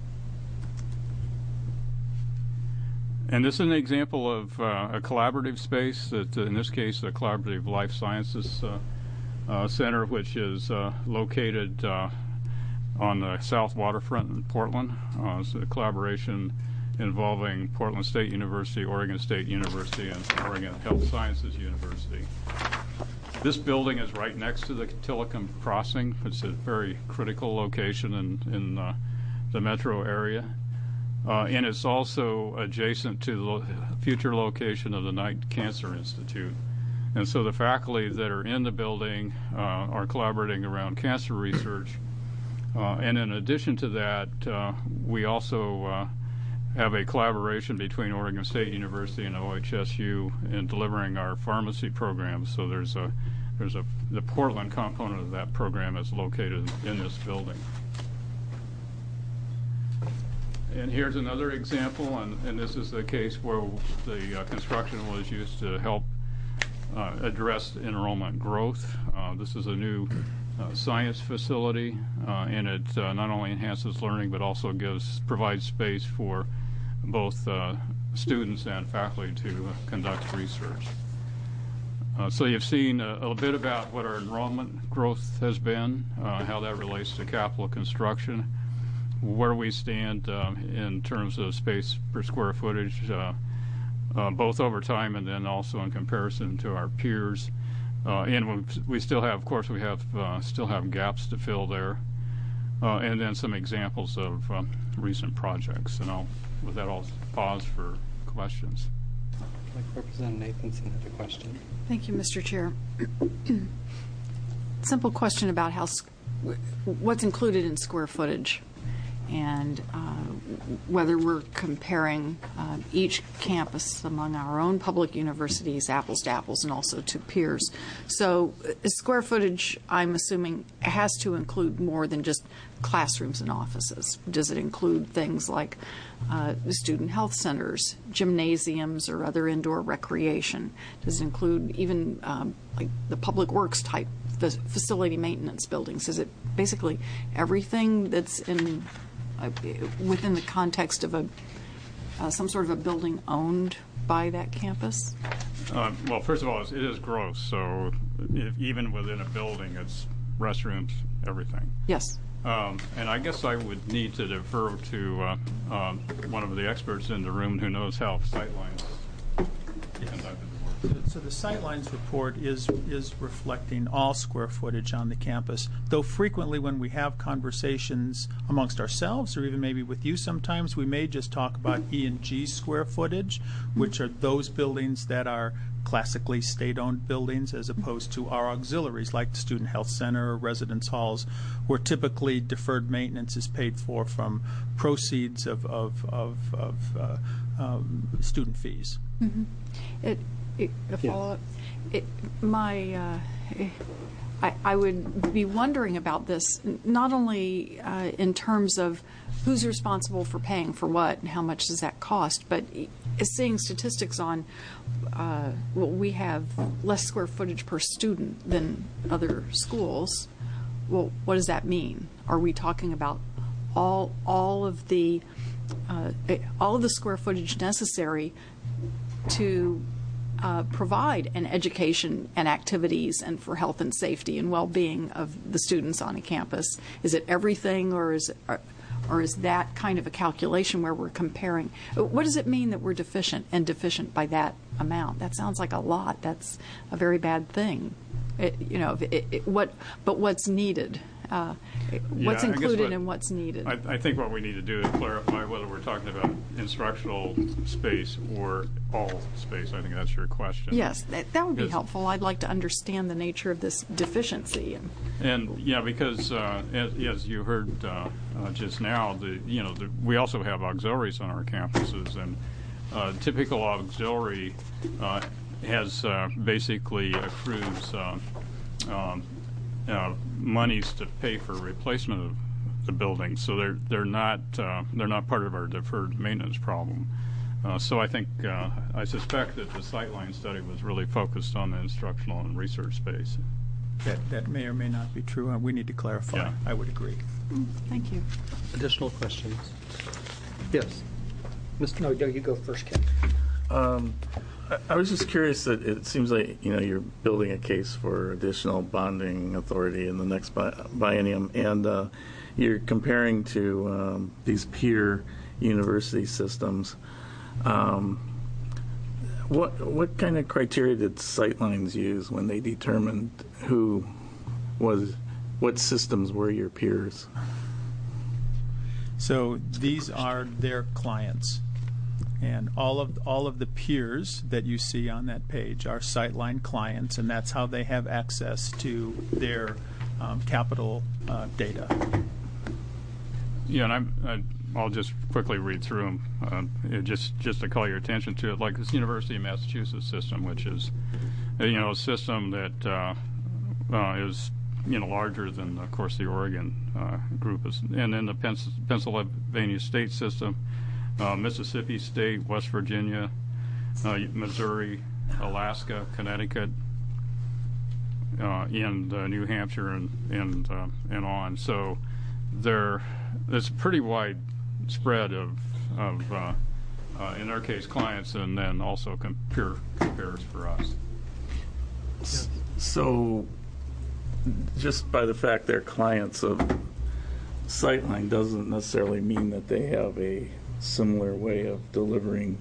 And this is an example of uh, a collaborative space, that uh, in this case, the Collaborative Life Sciences uh, uh, Center, which is uh, located uh, on the south waterfront in Portland. Uh, it's a collaboration involving Portland State University, Oregon State University, and Oregon Health Sciences University. This building is right next to the Tillicum Crossing. It's a very critical location in, in uh, the metro area. Uh, and it's also adjacent to the lo- future location of the Knight Cancer Institute. And so the faculty that are in the building uh, are collaborating around cancer research. Uh, and in addition to that, uh, we also uh, have a collaboration between Oregon State University and O H S U in delivering our pharmacy programs. So there's a, there's a, the Portland component of that program is located in this building. And here's another example, and, and this is the case where the uh, construction was used to help uh, address enrollment growth. Uh, this is a new uh, science facility, uh, and it uh, not only enhances learning but also gives provides space for both uh, students and faculty to uh, conduct research. Uh, so you've seen a, a bit about what our enrollment growth has been, uh, how that relates to capital construction, where we stand uh, in terms of space per square footage, uh, uh, both over time and then also in comparison to our peers. Uh, and we, we still have, of course, we have uh, still have gaps to fill there, uh, and then some examples of um, recent projects. And I'll, with that, I'll pause for questions. Like Representative Nathanson had a question. Thank you, Mister Chair. Simple question about how what's included in square footage, and uh, whether we're comparing uh, each campus among our own public universities, apples to apples, and also to peers. So uh, square footage, I'm assuming, has to include more than just classrooms and offices. Does it include things like uh, student health centers, gymnasiums, or other indoor recreation? Does it include even um, like the public works type facility maintenance buildings? Is it basically everything that's in Uh, within the context of a uh, some sort of a building owned by that campus? Uh, well, first of all, it is gross, so if, even within a building, it's restrooms, everything. Yes. Um, and I guess I would need to defer to uh, uh, one of the experts in the room who knows how sightlines conducted the work. So the Sightlines report is is reflecting all square footage on the campus, though frequently when we have conversations amongst ourselves or even maybe with you sometimes, we may just talk about E and G square footage, which are those buildings that are classically state-owned buildings as opposed to our auxiliaries like the Student Health Center or residence halls, where typically deferred maintenance is paid for from proceeds of, of, of, of uh, um, student fees. Mm-hmm. It, it, a follow-up. It, my, uh, I, I would be wondering about this, not only uh, in terms of who's responsible for paying for what and how much does that cost, but seeing statistics on, uh, well, we have less square footage per student than other schools. Well, what does that mean? Are we talking about all all of the uh, all of the square footage necessary to uh, provide an education and activities and for health and safety and well-being of the students on a campus? Is it everything, or is it, or, or is that kind of a calculation where we're comparing? What does it mean that we're deficient and deficient by that amount? That sounds like a lot. That's a very bad thing. It, you know, it, it, what, but what's needed? Uh, what's Yeah, included what, and what's needed? I, I think what we need to do is clarify whether we're talking about instructional space or all space. I think that's your question. Yes, that, that would be Because- helpful. I'd like to understand the nature of this deficiency. And, And yeah, because uh, as, as you heard uh, uh, just now, the you know the, we also have auxiliaries on our campuses, and uh, typical auxiliary uh, has uh, basically accrues uh, um, uh, monies to pay for replacement of the building, so they're they're not uh, they're not part of our deferred maintenance problem. Uh, so I think, uh, I suspect that the Sightline study was really focused on the instructional and research space. That, that may or may not be true, and we need to clarify. Yeah. I would agree. Mm, Thank you. Additional questions? Yes. Mister No, no, you go first, Ken. Um, I, I was just curious that it seems like, you know, you're building a case for additional bonding authority in the next bi- biennium, and uh, you're comparing to um, these peer university systems. Um, what what kind of criteria did Sightlines use when they determined who was, what systems were your peers? So these are their clients. And all of all of the peers that you see on that page are Sightline clients, and that's how they have access to their um, capital uh, data. Yeah, and I'm, I, I'll just quickly read through them, uh, it just just to call your attention to it. Like this University of Massachusetts system, which is, uh, you know, a system that uh, uh, is, you know, larger than, of course, the Oregon uh, group is, and then the Pens- Pennsylvania State system, uh, Mississippi State, West Virginia, uh, Missouri, Alaska, Connecticut, uh, and uh, New Hampshire, and and uh, and on. So there, there's a pretty wide spread of of uh, uh, in our case clients, and then also compare compares for us. So, just by the fact they're clients of Sightline doesn't necessarily mean that they have a similar way of delivering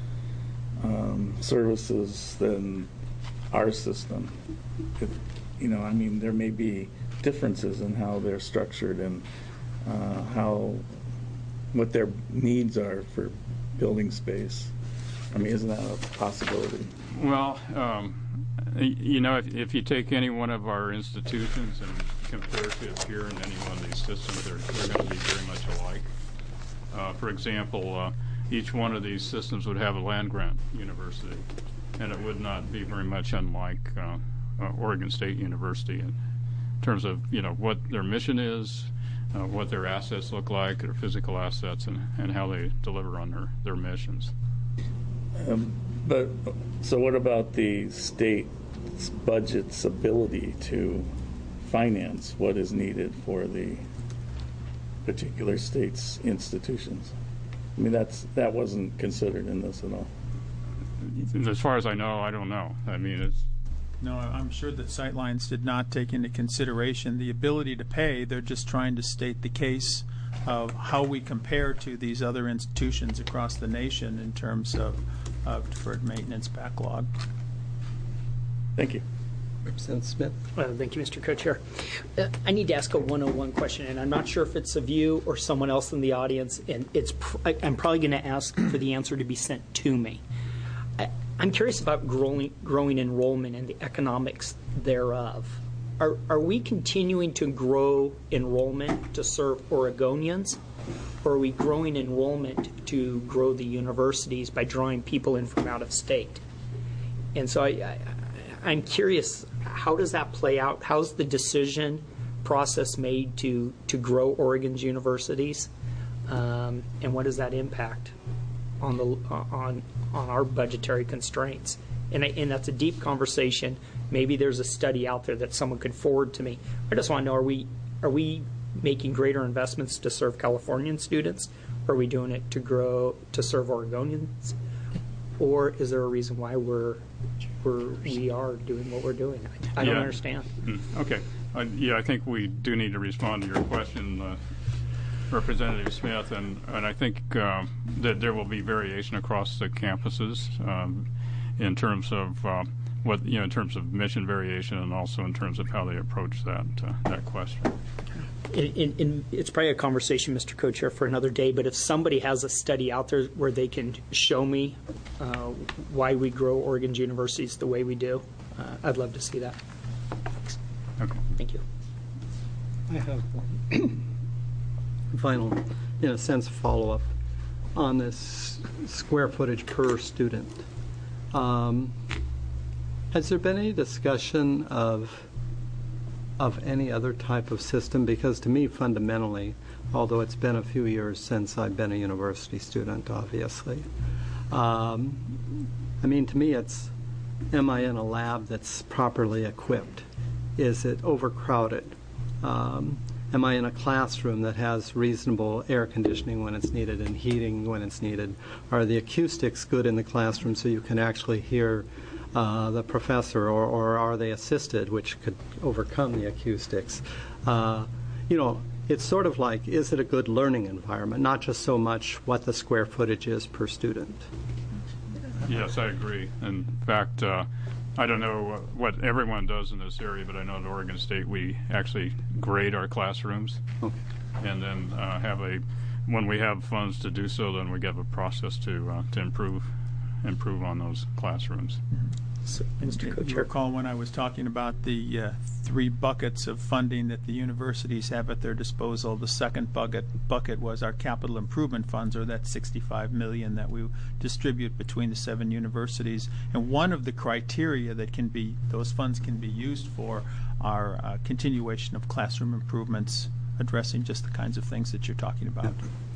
um, services than our system. It, you know, I mean, there may be differences in how they're structured and uh, how what their needs are for building space. I mean, isn't that a possibility? Well, um, y- you know, if, if you take any one of our institutions and compare to a peer in any one of these systems, they're, they're going to be very much alike. Uh, for example, uh, each one of these systems would have a land-grant university, and it would not be very much unlike uh, uh, Oregon State University in terms of, you know, what their mission is, uh, what their assets look like, their physical assets, and, and how they deliver on their, their missions. Um, but so what about the state's budget's ability to finance what is needed for the particular state's institutions? I mean, that's that wasn't considered in this at all. As far as I know, I don't know. I mean, it's No, I'm sure that Sightlines did not take into consideration the ability to pay. They're just trying to state the case of how we compare to these other institutions across the nation in terms of, of deferred maintenance backlog. Thank you. Representative Smith? Uh, Thank you, Mister Co-Chair. Uh, I need to ask a one oh one question, and I'm not sure if it's of you or someone else in the audience, and it's pr- I- I'm probably going to ask for the answer to be sent to me. I- I'm curious about growing, growing enrollment and the economics thereof. Are, are we continuing to grow enrollment to serve Oregonians, or are we growing enrollment to grow the universities by drawing people in from out of state? And so I, I, I'm curious, how does that play out? How's the decision process made to, to grow Oregon's universities? Um, and what does that impact on the on on our budgetary constraints? And, I, and that's a deep conversation. Maybe there's a study out there that someone could forward to me. I just want to know, are we are we making greater investments to serve Californian students? Or are we doing it to grow to serve Oregonians? Or is there a reason why we're we're we are doing what we're doing? I, I don't Yeah. understand. Mm, okay. Uh, yeah, I think we do need to respond to your question, uh, Representative Smith, and, and I think um, that there will be variation across the campuses um, in terms of uh, what you know, in terms of mission variation, and also in terms of how they approach that uh, that question. In, in, in, it's probably a conversation, Mister Co-Chair, for another day, but if somebody has a study out there where they can show me uh, why we grow Oregon's universities the way we do, uh, I'd love to see that. Thanks. Okay. Thank you. I have one final, in a sense, follow-up on this square footage per student. Um, has there been any discussion of of any other type of system? Because to me, fundamentally, although it's been a few years since I've been a university student, obviously, Um, I mean, to me, it's, am I in a lab that's properly equipped? Is it overcrowded? Um, am I in a classroom that has reasonable air conditioning when it's needed and heating when it's needed? Are the acoustics good in the classroom so you can actually hear uh, the professor, or, or are they assisted, which could overcome the acoustics? Uh, you know, it's sort of like, is it a good learning environment, not just so much what the square footage is per student. Yes, I agree. In fact, uh, I don't know what everyone does in this area, but I know at Oregon State we actually grade our classrooms. Okay. And then uh, have a, when we have funds to do so, then we have a process to uh, to improve improve on those classrooms. So, Mister You Co-Chair. recall when I was talking about the uh, three buckets of funding that the universities have at their disposal, the second bucket bucket was our capital improvement funds, or that sixty-five million dollars that we distribute between the seven universities. And one of the criteria that can be those funds can be used for are uh, continuation of classroom improvements, addressing just the kinds of things that you're talking about.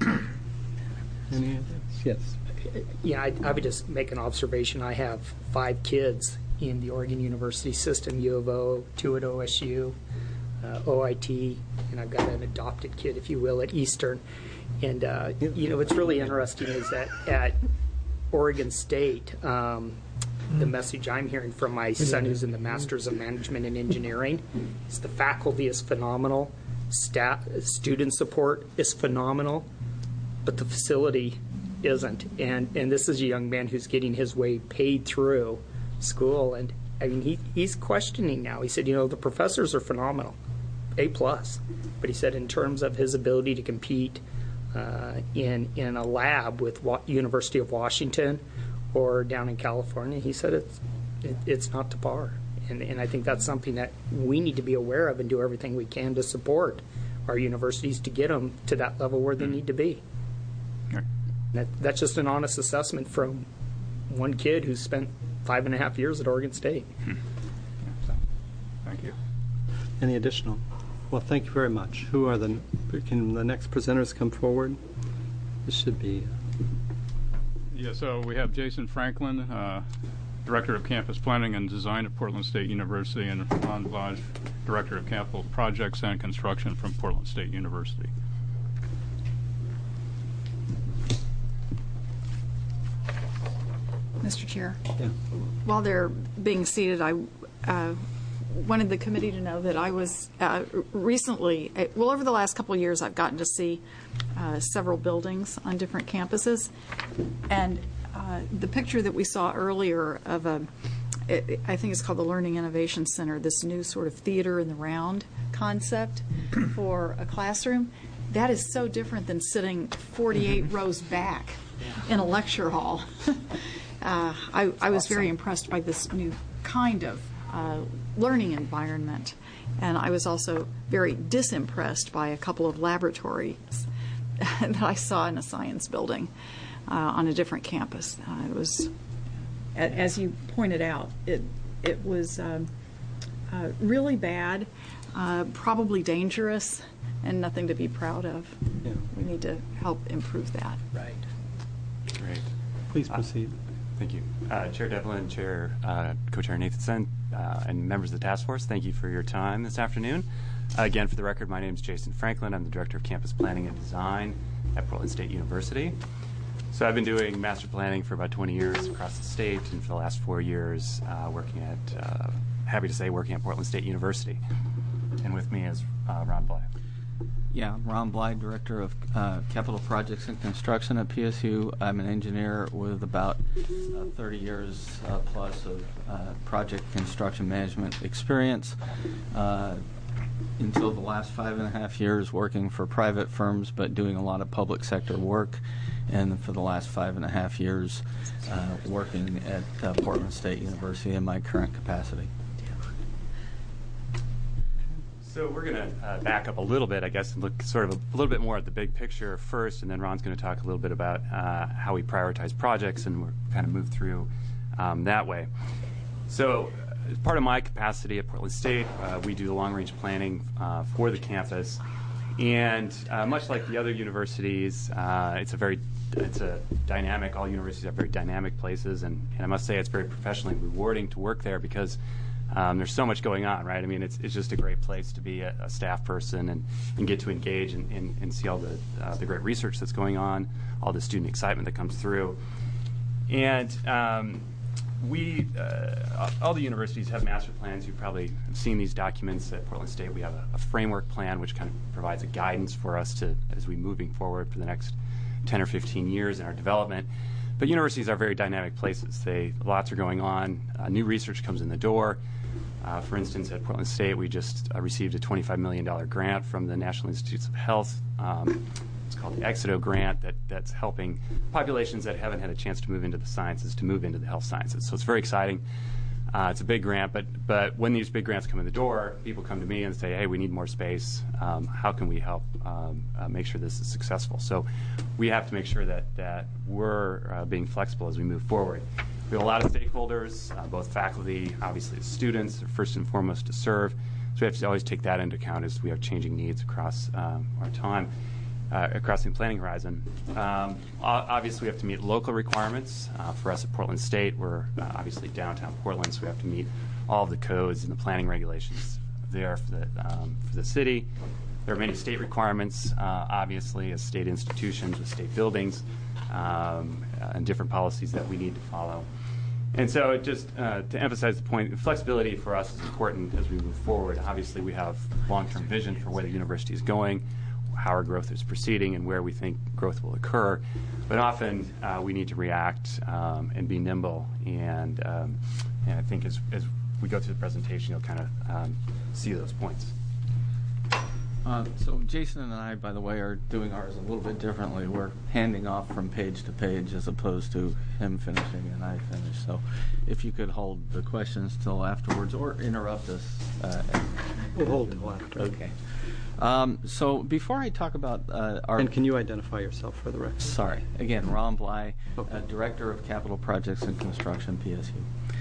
Any others? Yes. Yeah, I, I would just make an observation. I have five kids in the Oregon University system, U of O, two at O S U, uh, O I T, and I've got an adopted kid, if you will, at Eastern. And, uh, you know, what's really interesting is that at Oregon State, um, the message I'm hearing from my son who's in the Masters of Management and Engineering is the faculty is phenomenal, staff, student support is phenomenal, but the facility isn't. And and this is a young man who's getting his way paid through school, and I mean he he's questioning now. He said, you know, the professors are phenomenal, A plus, but he said in terms of his ability to compete uh, in in a lab with Wa- University of Washington or down in California, he said it's it, it's not to par. And and I think that's something that we need to be aware of and do everything we can to support our universities to get them to that level where they need to be. That, that's just an honest assessment from one kid who's spent five and a half years at Oregon State. Hmm. Thank you. Any additional? Well, thank you very much. Who are the, can the next presenters come forward? This should be. Yeah, so we have Jason Franklin, uh, Director of Campus Planning and Design at Portland State University, and Ron Blodge, Director of Capital Projects and Construction from Portland State University. Mister Chair, Yeah. while they're being seated, I uh, wanted the committee to know that I was uh, recently, uh, well, over the last couple of years, I've gotten to see uh, several buildings on different campuses. And uh, the picture that we saw earlier of a, it, I think it's called the Learning Innovation Center, this new sort of theater in the round concept for a classroom, that is so different than sitting forty-eight rows back in a lecture hall. Uh, I, I was very impressed by this new kind of uh, learning environment, and I was also very disimpressed by a couple of laboratories that I saw in a science building uh, on a different campus. Uh, it was, a- as you pointed out, it it was um, uh, really bad, uh, probably dangerous, and nothing to be proud of. Yeah. We need to help improve that. Right. Great. Please proceed. Thank you. Uh, Chair Devlin, Chair uh, Co-Chair Nathanson, uh, and members of the task force, thank you for your time this afternoon. Uh, again, for the record, my name is Jason Franklin. I'm the Director of Campus Planning and Design at Portland State University. So I've been doing master planning for about twenty years across the state, and for the last four years uh, working at, uh, happy to say, working at Portland State University. And with me is uh, Ron Bly. Yeah, I'm Ron Bly, Director of uh, Capital Projects and Construction at P S U. I'm an engineer with about uh, thirty years uh, plus of uh, project construction management experience. Uh, until the last five and a half years working for private firms, but doing a lot of public sector work. And for the last five and a half years uh, working at uh, Portland State University in my current capacity. So we're going to uh, back up a little bit, I guess, and look sort of a, a little bit more at the big picture first, and then Ron's going to talk a little bit about uh, how we prioritize projects, and we're kind of move through um, that way. So uh, as part of my capacity at Portland State, uh, we do the long-range planning uh, for the campus, and uh, much like the other universities, uh, it's a very it's a dynamic. All universities have very dynamic places, and, and I must say it's very professionally rewarding to work there because um, there's so much going on, right? I mean, it's it's just a great place to be a, a staff person and, and get to engage and, and, and see all the uh, the great research that's going on, all the student excitement that comes through, and. Um, We, uh, all the universities have master plans. You've probably seen these documents at Portland State. We have a, a framework plan which kind of provides a guidance for us to, as we moving forward for the next ten or fifteen years in our development. But universities are very dynamic places. They, lots are going on. Uh, new research comes in the door. Uh, for instance, at Portland State, we just uh, received a twenty-five million dollars grant from the National Institutes of Health. Um, It's called the Exito Grant that, that's helping populations that haven't had a chance to move into the sciences to move into the health sciences. So it's very exciting. Uh, it's a big grant, but but when these big grants come in the door, people come to me and say, hey, we need more space. Um, how can we help um, uh, make sure this is successful? So we have to make sure that, that we're uh, being flexible as we move forward. We have a lot of stakeholders, uh, both faculty, obviously students, first and foremost to serve. So we have to always take that into account as we have changing needs across um, our time. Uh, across the planning horizon. Um, obviously, we have to meet local requirements. Uh, for us at Portland State, we're uh, obviously downtown Portland, so we have to meet all of the codes and the planning regulations there for the, um, for the city. There are many state requirements, uh, obviously, as state institutions with state buildings um, and different policies that we need to follow. And so it just, uh, to emphasize the point, flexibility for us is important as we move forward. Obviously, we have long-term vision for where the university is going, how our growth is proceeding, and where we think growth will occur. But often uh, we need to react um, and be nimble. And, um, and I think as, as we go through the presentation, you'll kind of um, see those points. Uh, so Jason and I, by the way, are doing ours a little bit differently. We're handing off from page to page as opposed to him finishing and I finish. So if you could hold the questions till afterwards or interrupt us. Uh, we'll hold till after. Okay. Um, so before I talk about uh, our... And can you identify yourself for the record? Sorry. Again, Ron Bly, okay. uh, Director of Capital Projects and Construction, P S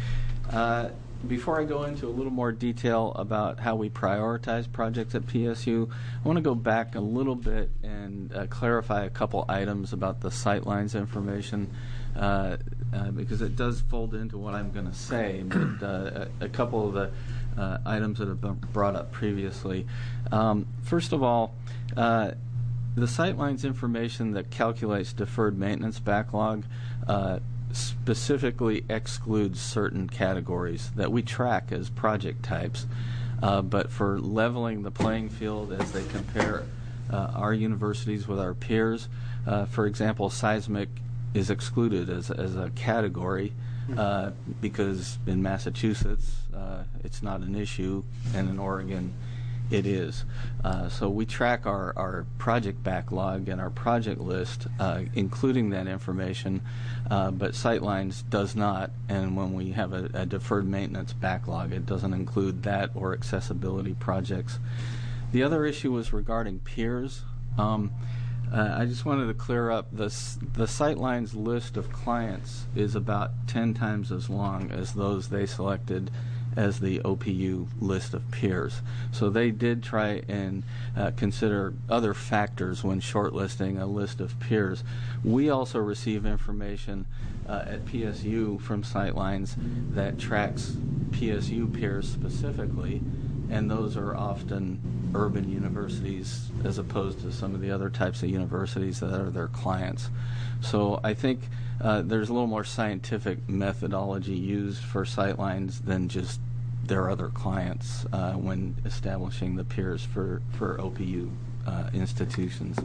U. Uh, before I go into a little more detail about how we prioritize projects at P S U, I want to go back a little bit and uh, clarify a couple items about the sightlines information uh, uh, because it does fold into what I'm going to say, but uh, a, a couple of the uh, items that have been brought up previously. Um, first of all, uh, the sightlines information that calculates deferred maintenance backlog uh, specifically excludes certain categories that we track as project types. Uh, but for leveling the playing field as they compare uh, our universities with our peers, uh, for example, seismic is excluded as, as a category uh, because in Massachusetts uh, it's not an issue, and in Oregon it is. Uh, so we track our, our project backlog and our project list, uh, including that information, uh, but Sightlines does not, and when we have a, a deferred maintenance backlog, it doesn't include that or accessibility projects. The other issue was regarding peers. Um, uh, I just wanted to clear up this. The Sightlines list of clients is about ten times as long as those they selected as the O P U list of peers. So they did try and uh, consider other factors when shortlisting a list of peers. We also receive information uh, at P S U from Sightlines that tracks P S U peers specifically, and those are often urban universities as opposed to some of the other types of universities that are their clients. So I think uh, there's a little more scientific methodology used for Sightlines than just their other clients uh, when establishing the peers for, for O P U uh, institutions.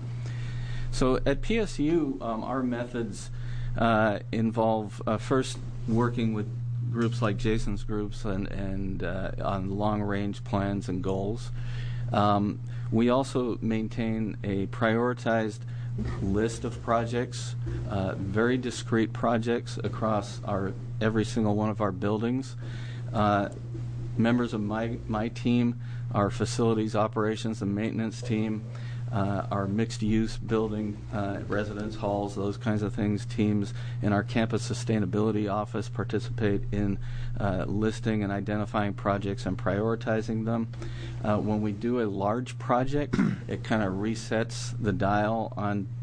So at P S U, um, our methods uh, involve uh, first working with groups like Jason's groups and, and uh, on long-range plans and goals. Um, we also maintain a prioritized list of projects, uh, very discrete projects across our every single one of our buildings. Uh, members of my, my team, our facilities operations and maintenance team, uh, our mixed-use building, uh, residence halls, those kinds of things, teams in our campus sustainability office participate in uh, listing and identifying projects and prioritizing them. Uh, when we do a large project, it kind of resets the dial on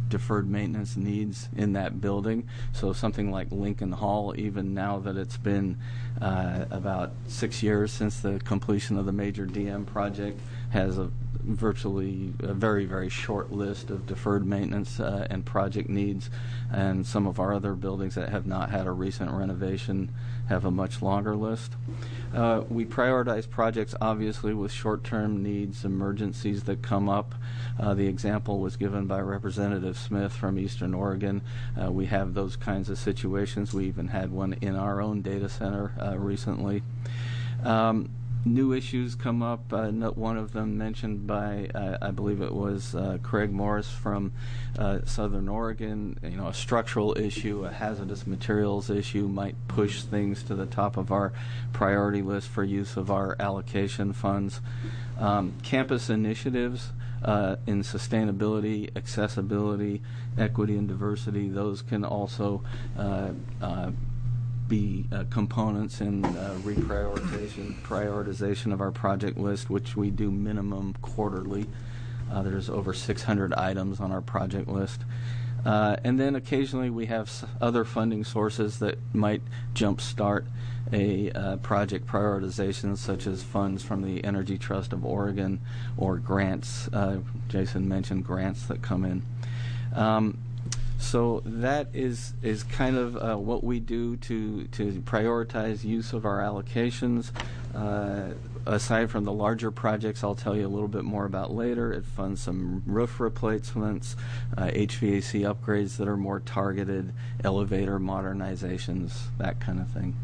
deferred maintenance needs in that building. So something like Lincoln Hall, even now that it's been uh, about six years since the completion of the major D M project, has a virtually a very, very short list of deferred maintenance uh, and project needs. And some of our other buildings that have not had a recent renovation have a much longer list. Uh, we prioritize projects, obviously, with short-term needs, emergencies that come up. Uh, the example was given by Representative Smith from Eastern Oregon. Uh, we have those kinds of situations. We even had one in our own data center uh, recently. Um, New issues come up. Uh, not one of them mentioned by, uh, I believe it was uh, Craig Morris from uh, Southern Oregon. You know, a structural issue, a hazardous materials issue might push things to the top of our priority list for use of our allocation funds. Um, campus initiatives uh, in sustainability, accessibility, equity, and diversity, those can also uh, uh, be uh, components in uh, reprioritization prioritization of our project list, which we do minimum quarterly. Uh, there's over six hundred items on our project list. Uh, and then occasionally we have s- other funding sources that might jumpstart a uh, project prioritization, such as funds from the Energy Trust of Oregon or grants. Uh, Jason mentioned grants that come in. Um, So that is is kind of uh, what we do to to prioritize use of our allocations. Uh, aside from the larger projects, I'll tell you a little bit more about later. It funds some roof replacements, uh, H V A C upgrades that are more targeted, elevator modernizations, that kind of thing.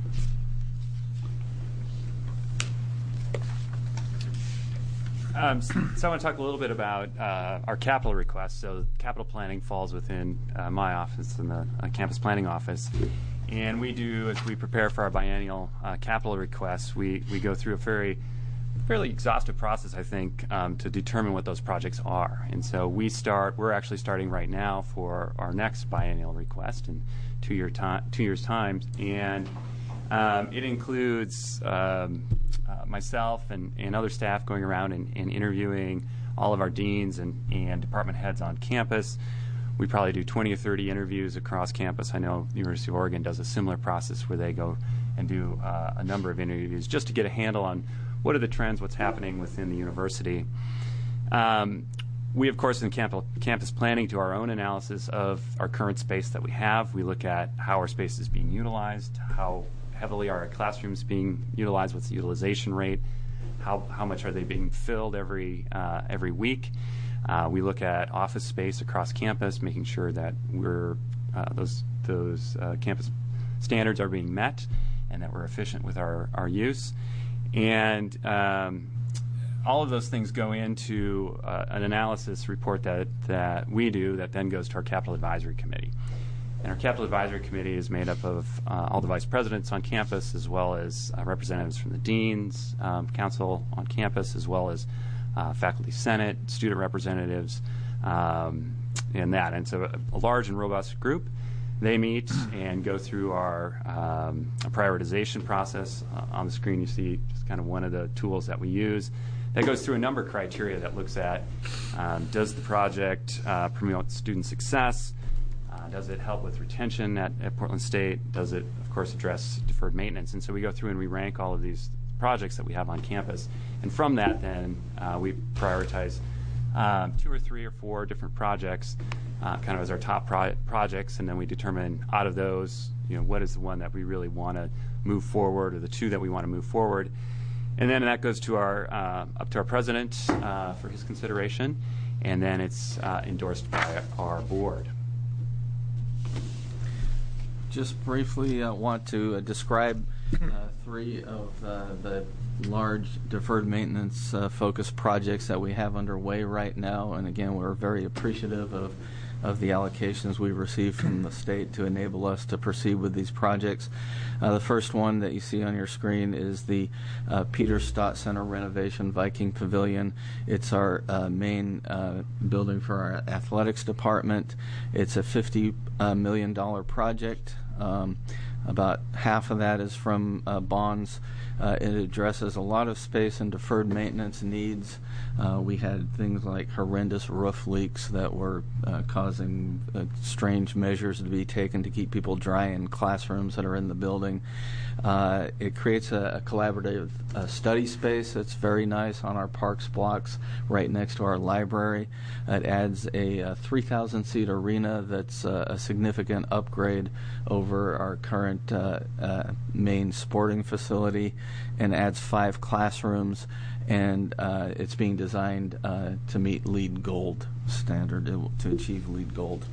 Um, so, so I want to talk a little bit about uh, our capital requests. So capital planning falls within uh, my office, in the uh, campus planning office. And we do, as we prepare for our biennial uh, capital requests, we, we go through a very fairly exhaustive process, I think, um, to determine what those projects are. And so we start, we're actually starting right now for our next biennial request in two, year time, two years' time. And um, it includes um, uh, myself and, and other staff going around and, and interviewing all of our deans and, and department heads on campus. We probably do twenty or thirty interviews across campus. I know the University of Oregon does a similar process where they go and do uh, a number of interviews just to get a handle on what are the trends, what's happening within the university. Um, we, of course, in camp- campus planning do our own analysis of our current space that we have. We look at how our space is being utilized, how heavily are our classrooms being utilized, what's the utilization rate, how, how much are they being filled every, uh, every week. Uh, we look at office space across campus, making sure that we're uh, those those uh, campus standards are being met, and that we're efficient with our, our use. And um, all of those things go into uh, an analysis report that that we do that then goes to our Capital Advisory Committee. And our Capital Advisory Committee is made up of uh, all the vice presidents on campus, as well as uh, representatives from the deans um, council on campus, as well as Uh, faculty senate, student representatives, um, and that. And so a, a large and robust group. They meet and go through our um, prioritization process. Uh, on the screen you see just kind of one of the tools that we use. That goes through a number of criteria that looks at um, does the project uh, promote student success? Uh, does it help with retention at, at Portland State? Does it, of course, address deferred maintenance? And so we go through and we rank all of these projects that we have on campus. And from that, then, uh, we prioritize um, two or three or four different projects uh, kind of as our top pro- projects, and then we determine out of those, you know, what is the one that we really want to move forward, or the two that we want to move forward. And then that goes to our uh, up to our president uh, for his consideration, and then it's uh, endorsed by our board. Just briefly, I uh, want to uh, describe uh, three of uh, the large deferred maintenance uh, focused projects that we have underway right now. And again, we're very appreciative of, of the allocations we received from the state to enable us to proceed with these projects. Uh, the first one that you see on your screen is the uh, Peter Stott Center renovation Viking Pavilion. It's our uh, main uh, building for our athletics department. It's a fifty million dollars project. Um, About half of that is from uh, bonds. Uh, it addresses a lot of space and deferred maintenance needs. Uh, we had things like horrendous roof leaks that were uh, causing uh, strange measures to be taken to keep people dry in classrooms that are in the building. Uh, it creates a, a collaborative uh, study space that's very nice on our parks blocks right next to our library. It adds a, a three thousand seat arena that's uh, a significant upgrade over our current uh, uh, main sporting facility, and adds five classrooms, and uh, it's being designed uh, to meet LEED Gold standard, to achieve LEED Gold.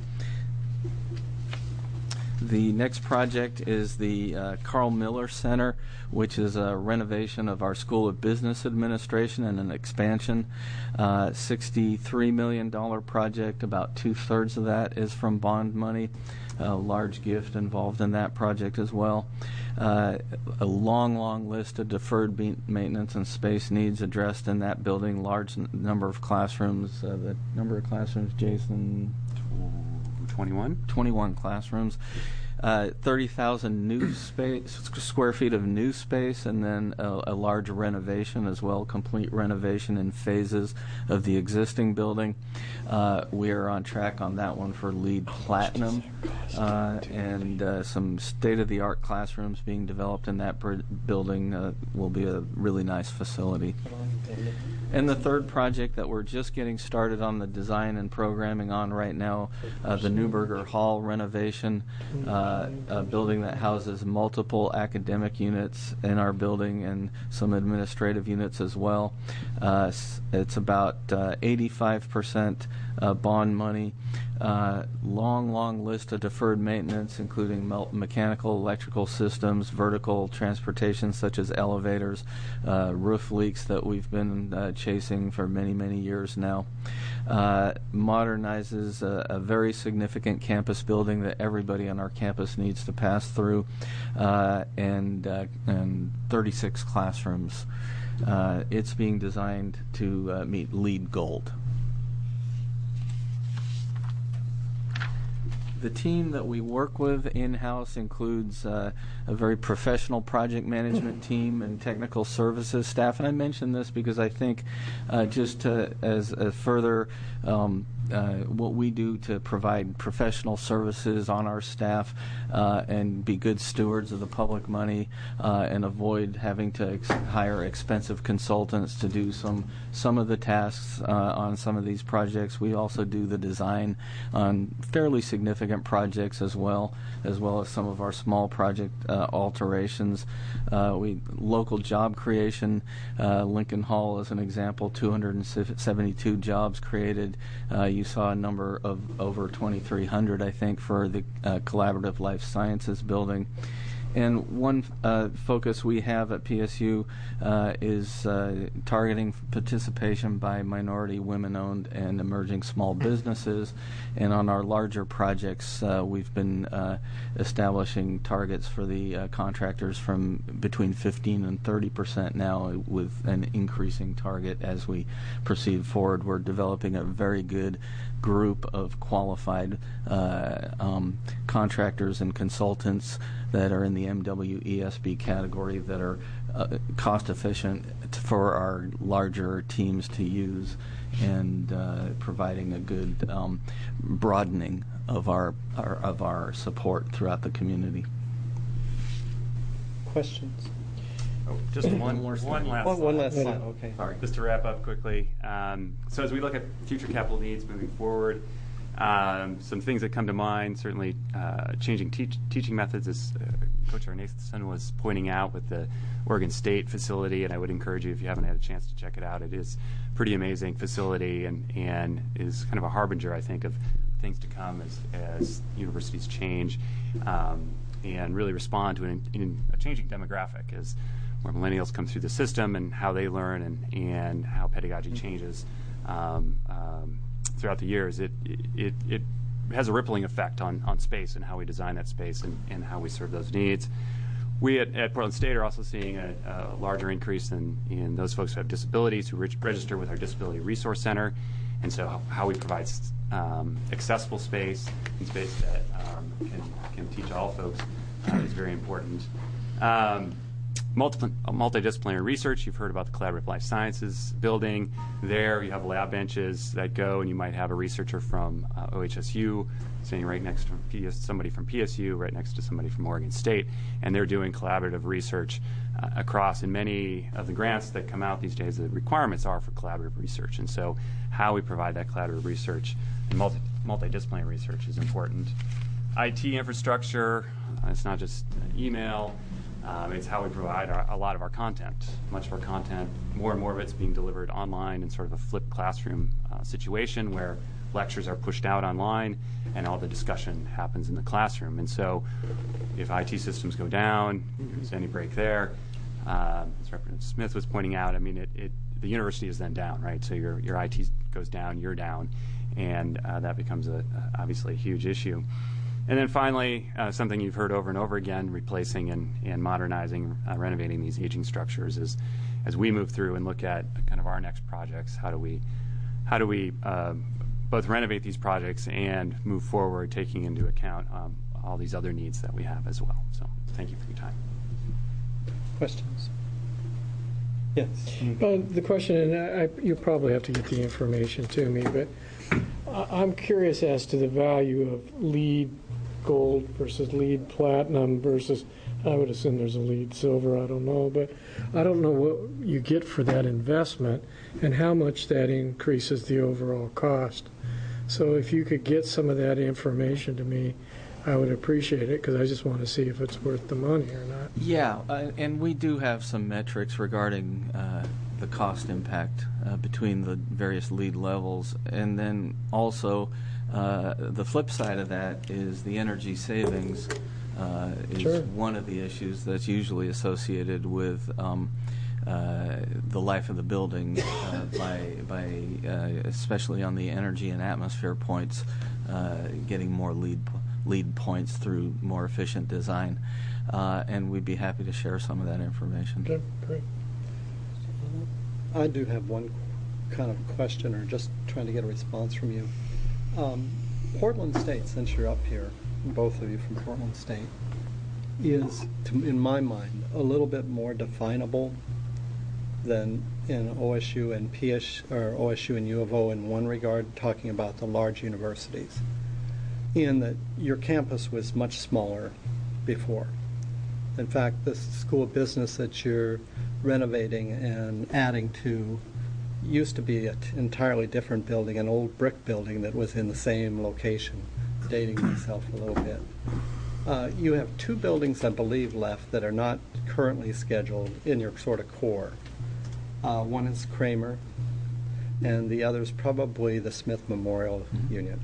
The next project is the uh, Carl Miller Center, which is a renovation of our School of Business Administration and an expansion. Uh, sixty-three million dollars project, about two-thirds of that is from bond money. A large gift involved in that project as well. Uh, a long, long list of deferred be- maintenance and space needs addressed in that building. Large n- number of classrooms. Uh, the number of classrooms, Jason? twenty-one? twenty-one classrooms. Uh, thirty thousand new space, square feet of new space, and then a, a large renovation as well, complete renovation in phases of the existing building. Uh, we are on track on that one for LEED Platinum, uh, and uh, some state-of-the-art classrooms being developed in that br- building uh, will be a really nice facility. And the third project that we're just getting started on the design and programming on right now, uh, the Newberger Hall renovation, uh, a building that houses multiple academic units in our building and some administrative units as well. Uh, it's about uh, eighty-five percent uh, bond money. Uh, long, long list of deferred maintenance, including mel- mechanical, electrical systems, vertical transportation such as elevators, uh, roof leaks that we've been uh, chasing for many, many years now. Uh, modernizes a, a very significant campus building that everybody on our campus needs to pass through, uh, and, uh, and thirty-six classrooms. Uh, it's being designed to uh, meet LEED Gold. The team that we work with in-house includes uh, a very professional project management team and technical services staff. And I mention this because I think uh, just to, as a further um, uh, what we do to provide professional services on our staff uh, and be good stewards of the public money uh, and avoid having to ex- hire expensive consultants to do some some of the tasks uh, on some of these projects. We also do the design on fairly significant projects as well, as well as some of our small project uh, alterations. Uh, we local job creation. Uh, Lincoln Hall is an example. two hundred seventy-two jobs created. Uh, you saw a number of over twenty-three hundred, I think, for the uh, Collaborative Life Sciences building. And one uh, focus we have at P S U uh, is uh, targeting participation by minority, women-owned, and emerging small businesses. And on our larger projects, uh, we've been uh, establishing targets for the uh, contractors from between fifteen and thirty percent now, with an increasing target as we proceed forward. We're developing a very good group of qualified uh, um, contractors and consultants that are in the M W E S B category that are uh, cost efficient for our larger teams to use, and uh, providing a good um, broadening of our, our of our support throughout the community. Questions? Oh, just one, one, one last Oh, one last slide. slide, okay. Sorry, just to wrap up quickly. Um, so as we look at future capital needs moving forward, um, some things that come to mind, certainly uh, changing teach, teaching methods, as uh, Co-Chair Nathanson was pointing out with the Oregon State facility, and I would encourage you, if you haven't had a chance to check it out, it is a pretty amazing facility and, and is kind of a harbinger, I think, of things to come as, as universities change um, and really respond to an, in a changing demographic as where millennials come through the system and how they learn and, and how pedagogy changes um, um, throughout the years. It, it, it has a rippling effect on, on space and how we design that space and, and how we serve those needs. We at, at Portland State are also seeing a, a larger increase in, in those folks who have disabilities who re- register with our Disability Resource Center, and so how we provide um, accessible space and space that um, can, can teach all folks uh, is very important. Um, multi- multidisciplinary research, you've heard about the Collaborative Life Sciences building. There you have lab benches that go, and you might have a researcher from uh, O H S U sitting right next to P S, somebody from P S U, right next to somebody from Oregon State, and they're doing collaborative research uh, across. And many of the grants that come out these days, the requirements are for collaborative research. And so how we provide that collaborative research and multi- multidisciplinary research is important. I T infrastructure, uh, it's not just email. Um, it's how we provide our, a lot of our content. Much of our content, more and more of it's being delivered online in sort of a flipped classroom uh, situation where lectures are pushed out online and all the discussion happens in the classroom. And so if I T systems go down, if there's any break there, uh, as Representative Smith was pointing out, I mean, it, it, the university is then down, right? So your, your I T goes down, you're down, and uh, that becomes a, obviously a huge issue. And then finally, uh, something you've heard over and over again, replacing and, and modernizing, uh, renovating these aging structures is, as we move through and look at kind of our next projects, how do we, how do we uh, both renovate these projects and move forward, taking into account um, all these other needs that we have as well. So thank you for your time. Questions? Yes. Uh, the question, and I, you probably have to get the information to me, but I- I'm curious as to the value of LEED gold versus LEED platinum versus, I would assume there's a LEED silver, I don't know, but I don't know what you get for that investment and how much that increases the overall cost. So if you could get some of that information to me, I would appreciate it, because I just want to see if it's worth the money or not. Yeah, uh, and we do have some metrics regarding uh, the cost impact uh, between the various LEED levels. And then also, uh, the flip side of that is the energy savings uh, is Sure. one of the issues that's usually associated with um, uh, the life of the building uh, by, by uh, especially on the energy and atmosphere points, uh, getting more LEED lead points through more efficient design, uh, and we'd be happy to share some of that information. Okay, great. I do have one kind of question, or just trying to get a response from you. Um, Portland State, since you're up here, both of you from Portland State, is, to, in my mind, a little bit more definable than in O S U and P S, or O S U and U of O in one regard, talking about the large universities, in that your campus was much smaller before. In fact, the School of Business that you're renovating and adding to used to be an entirely different building, an old brick building that was in the same location, dating myself a little bit. Uh, you have two buildings, I believe, left that are not currently scheduled in your sort of core. Uh, one is Kramer, and the other is probably the Smith Memorial Union.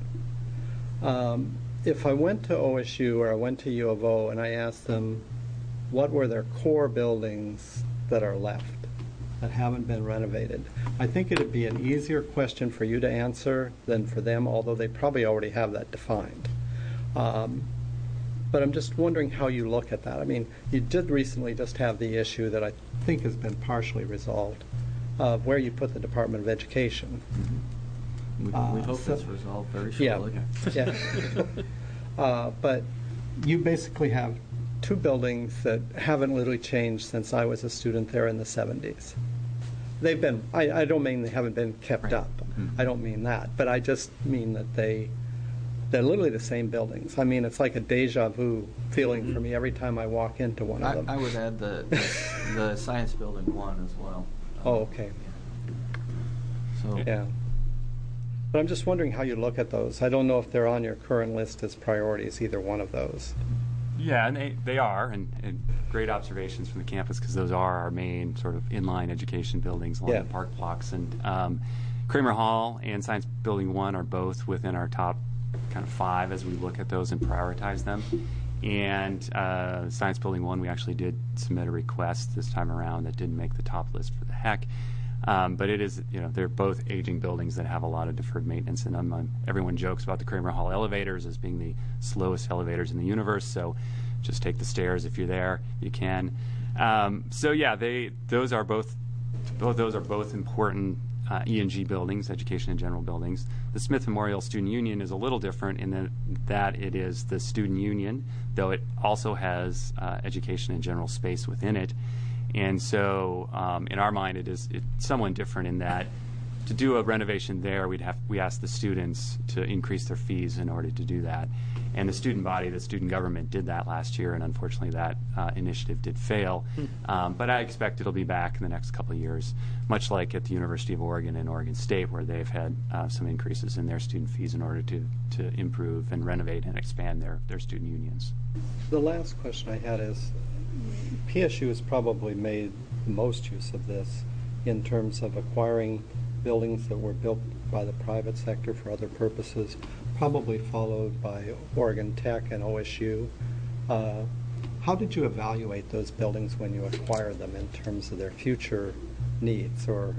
Um, if I went to O S U or I went to U of O and I asked them what were their core buildings that are left that haven't been renovated, I think it'd be an easier question for you to answer than for them, although they probably already have that defined. Um, but I'm just wondering how you look at that. I mean, you did recently just have the issue that I think has been partially resolved of where you put the Department of Education. Mm-hmm. We, Uh, we hope so- it's resolved very Yeah, shortly. yeah. Uh, But you basically have two buildings that haven't literally changed since I was a student there in the seventies. They've been, I, I don't mean they haven't been kept Right. up. Mhm. I don't mean that. But I just mean that they, they're literally the same buildings. I mean, it's like a deja vu feeling for me every time I walk into one of I, them. I would add the, the, the science building one as well. Oh, okay. So Yeah. But I'm just wondering how you look at those. I don't know if they're on your current list as priorities, either one of those. Yeah, and they, they are, and, and great observations from the campus, because those are our main sort of inline education buildings along Yeah. the park blocks. And um, Kramer Hall and Science Building one are both within our top kind of five as we look at those and prioritize them. And uh, Science Building one, we actually did submit a request this time around that didn't make the top list for the heck. Um, but it is, you know, they're both aging buildings that have a lot of deferred maintenance. And um, everyone jokes about the Kramer Hall elevators as being the slowest elevators in the universe. So just take the stairs if you're there, you can. Um, so yeah, they those are both both those are both important uh, E and G buildings, education and general buildings. The Smith Memorial Student Union is a little different in that, that it is the student union, though it also has uh, education and general space within it. And so um, in our mind, it is it's somewhat different in that to do a renovation there, we'd have we ask the students to increase their fees in order to do that. And the student body, the student government, did that last year, and unfortunately that uh, initiative did fail. Um, but I expect it'll be back in the next couple of years, much like at the University of Oregon and Oregon State, where they've had uh, some increases in their student fees in order to, to improve and renovate and expand their, their student unions. The last question I had is, P S U has probably made the most use of this in terms of acquiring buildings that were built by the private sector for other purposes, probably followed by Oregon Tech and O S U. Uh, how did you evaluate those buildings when you acquired them in terms of their future needs? Or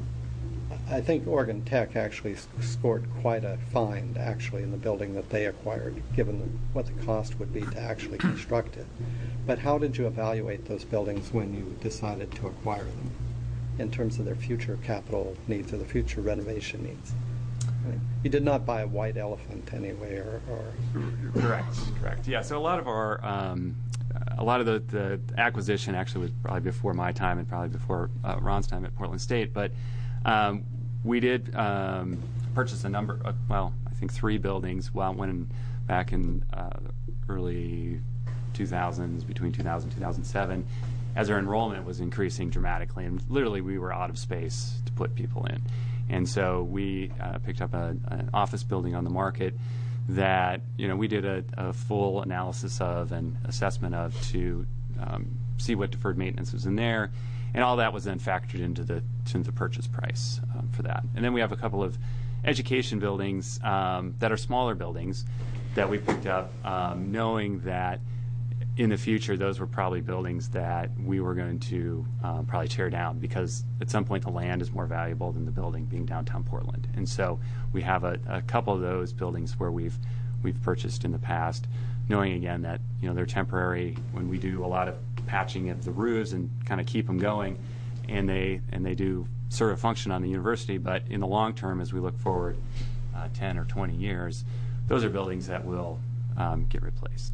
I think Oregon Tech actually scored quite a find actually in the building that they acquired, given the, what the cost would be to actually construct it. But how did you evaluate those buildings when you decided to acquire them in terms of their future capital needs or the future renovation needs? I mean, you did not buy a white elephant anyway, or, or correct, correct. Yeah. So a lot of our, um, a lot of the, the acquisition actually was probably before my time and probably before uh, Ron's time at Portland State. But um, we did um, purchase a number, of, well, I think three buildings. Well, when back in uh, early two thousands, between two thousand and two thousand seven, as our enrollment was increasing dramatically, and literally we were out of space to put people in. And so we uh, picked up a, an office building on the market that, you know, we did a, a full analysis of and assessment of to um, see what deferred maintenance was in there. And all that was then factored into the, into the purchase price um, for that. And then we have a couple of education buildings um, that are smaller buildings that we picked up um, knowing that in the future, those were probably buildings that we were going to um, probably tear down because at some point the land is more valuable than the building, being downtown Portland. And so we have a, a couple of those buildings where we've we've purchased in the past, knowing again that you know they're temporary when we do a lot of patching of the roofs and kind of keep them going, and they and they do serve a function on the university. But in the long term, as we look forward uh, ten or twenty years, those are buildings that will um, get replaced.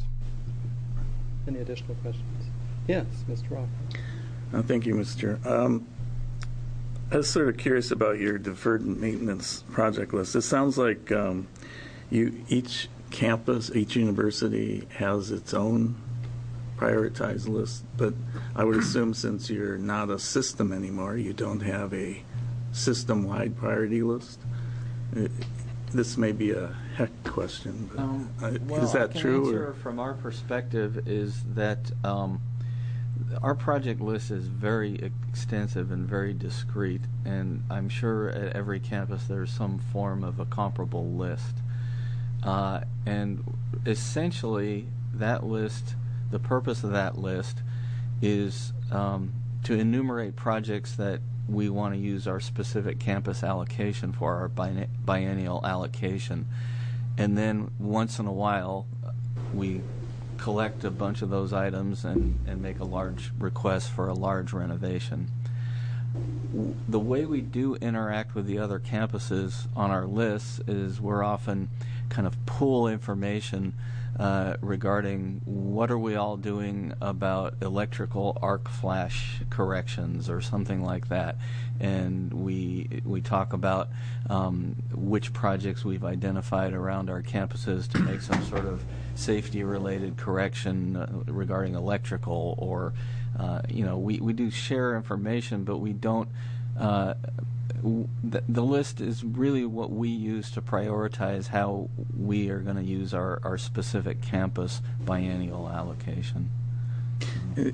Any additional questions? Yes, Mister Rock. Uh, thank you, Mister Chair. Um, I was sort of curious about your deferred maintenance project list. It sounds like um, you each campus, each university has its own prioritized list, but I would assume since you're not a system anymore, you don't have a system-wide priority list. It, this may be a heck question, but Um, uh, well, is that I can true? answer Or? from our perspective is that um, our project list is very extensive and very discrete, and I'm sure at every campus there's some form of a comparable list. Uh, and essentially, that list, the purpose of that list is um, to enumerate projects that we want to use our specific campus allocation for, our bien- biennial allocation. And then once in a while, we collect a bunch of those items and, and make a large request for a large renovation. W- The way we do interact with the other campuses on our lists is we're often kind of pull information uh, regarding what are we all doing about electrical arc flash corrections or something like that, and we we talk about um, which projects we've identified around our campuses to make some sort of safety-related correction uh, regarding electrical, or uh, you know we, we do share information, but we don't. Uh, The, the list is really what we use to prioritize how we are going to use our, our specific campus biennial allocation. You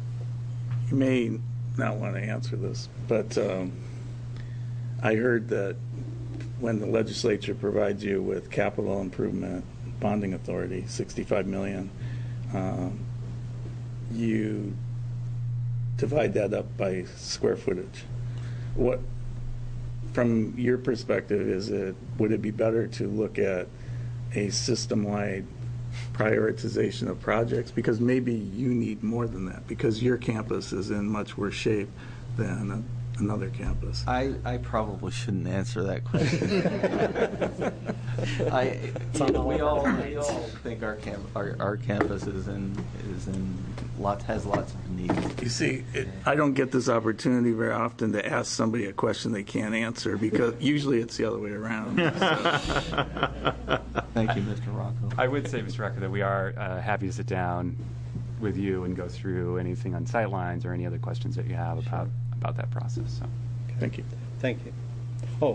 may not want to answer this, but um, I heard that when the legislature provides you with capital improvement bonding authority, sixty-five million dollars, um, you divide that up by square footage. What, from your perspective, is it would it be better to look at a system-wide prioritization of projects? Because maybe you need more than that, because your campus is in much worse shape than another campus? I, I probably shouldn't answer that question. I, you know, we all we all think our camp our, our campus is in is in lot has lots of needs. You see, it, I don't get this opportunity very often to ask somebody a question they can't answer, because usually it's the other way around. Thank you, Mister Rocco. I would say, Mister Rocco, that we are uh, happy to sit down with you and go through anything on sightlines or any other questions that you have about about that process. So, Thank you. Thank you. Oh,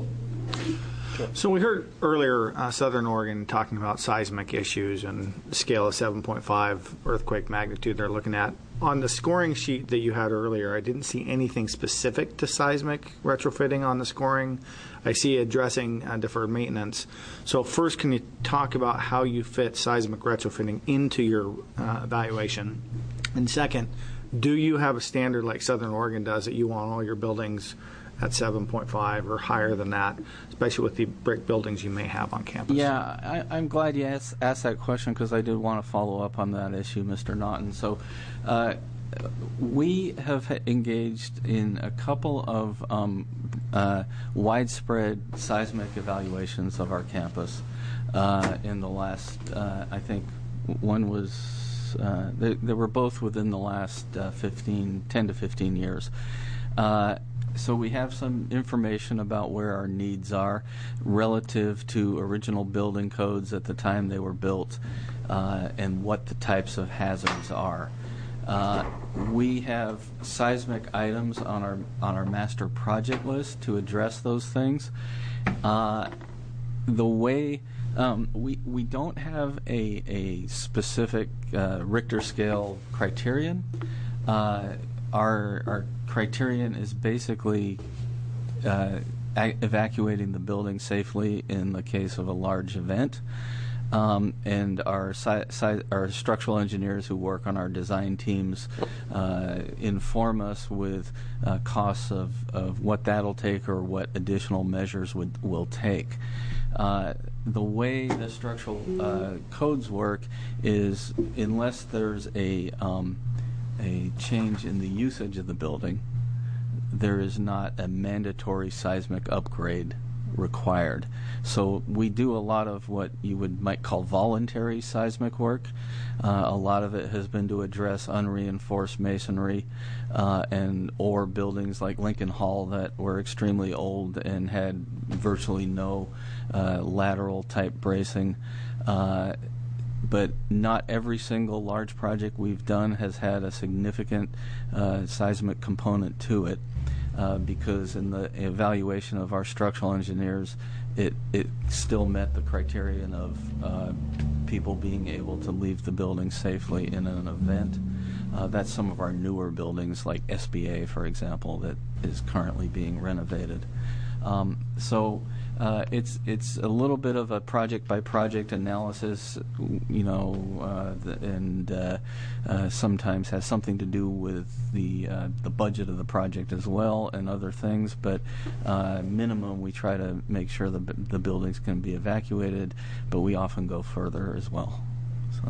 So we heard earlier uh, Southern Oregon talking about seismic issues and scale of seven point five earthquake magnitude they're looking at. On the scoring sheet that you had earlier, I didn't see anything specific to seismic retrofitting on the scoring. I see addressing uh, deferred maintenance. So first, can you talk about how you fit seismic retrofitting into your uh, evaluation? And second, do you have a standard like Southern Oregon does that you want all your buildings at seven point five or higher than that, especially with the brick buildings you may have on campus? Yeah, I, I'm glad you asked, asked that question, because I did want to follow up on that issue, Mister Naughton. So uh, we have engaged in a couple of um, uh, widespread seismic evaluations of our campus uh, in the last, uh, I think one was, uh, they, they were both within the last uh, fifteen, ten to fifteen years. Uh, So we have some information about where our needs are relative to original building codes at the time they were built, uh, and what the types of hazards are. Uh, we have seismic items on our on our master project list to address those things. Uh, the way um, we we don't have a a specific uh, Richter scale criterion. Uh, Our, our criterion is basically uh, a- evacuating the building safely in the case of a large event. Um, and our, si- si- our structural engineers who work on our design teams uh, inform us with uh, costs of, of what that'll take or what additional measures would will take. Uh, the way the structural uh, codes work is, unless there's a um, a change in the usage of the building, there is not a mandatory seismic upgrade required. So we do a lot of what you would might call voluntary seismic work. Uh, a lot of it has been to address unreinforced masonry uh, and or buildings like Lincoln Hall that were extremely old and had virtually no uh, lateral type bracing. Uh, But not every single large project we've done has had a significant uh, seismic component to it, uh, because in the evaluation of our structural engineers, it, it still met the criterion of uh, people being able to leave the building safely in an event. Uh, that's some of our newer buildings, like S B A, for example, that is currently being renovated. Um, so uh, it's it's a little bit of a project by project analysis, you know, uh, the, and uh, uh, sometimes has something to do with the uh, the budget of the project as well and other things. But uh, minimum, we try to make sure the the buildings can be evacuated, but we often go further as well. So.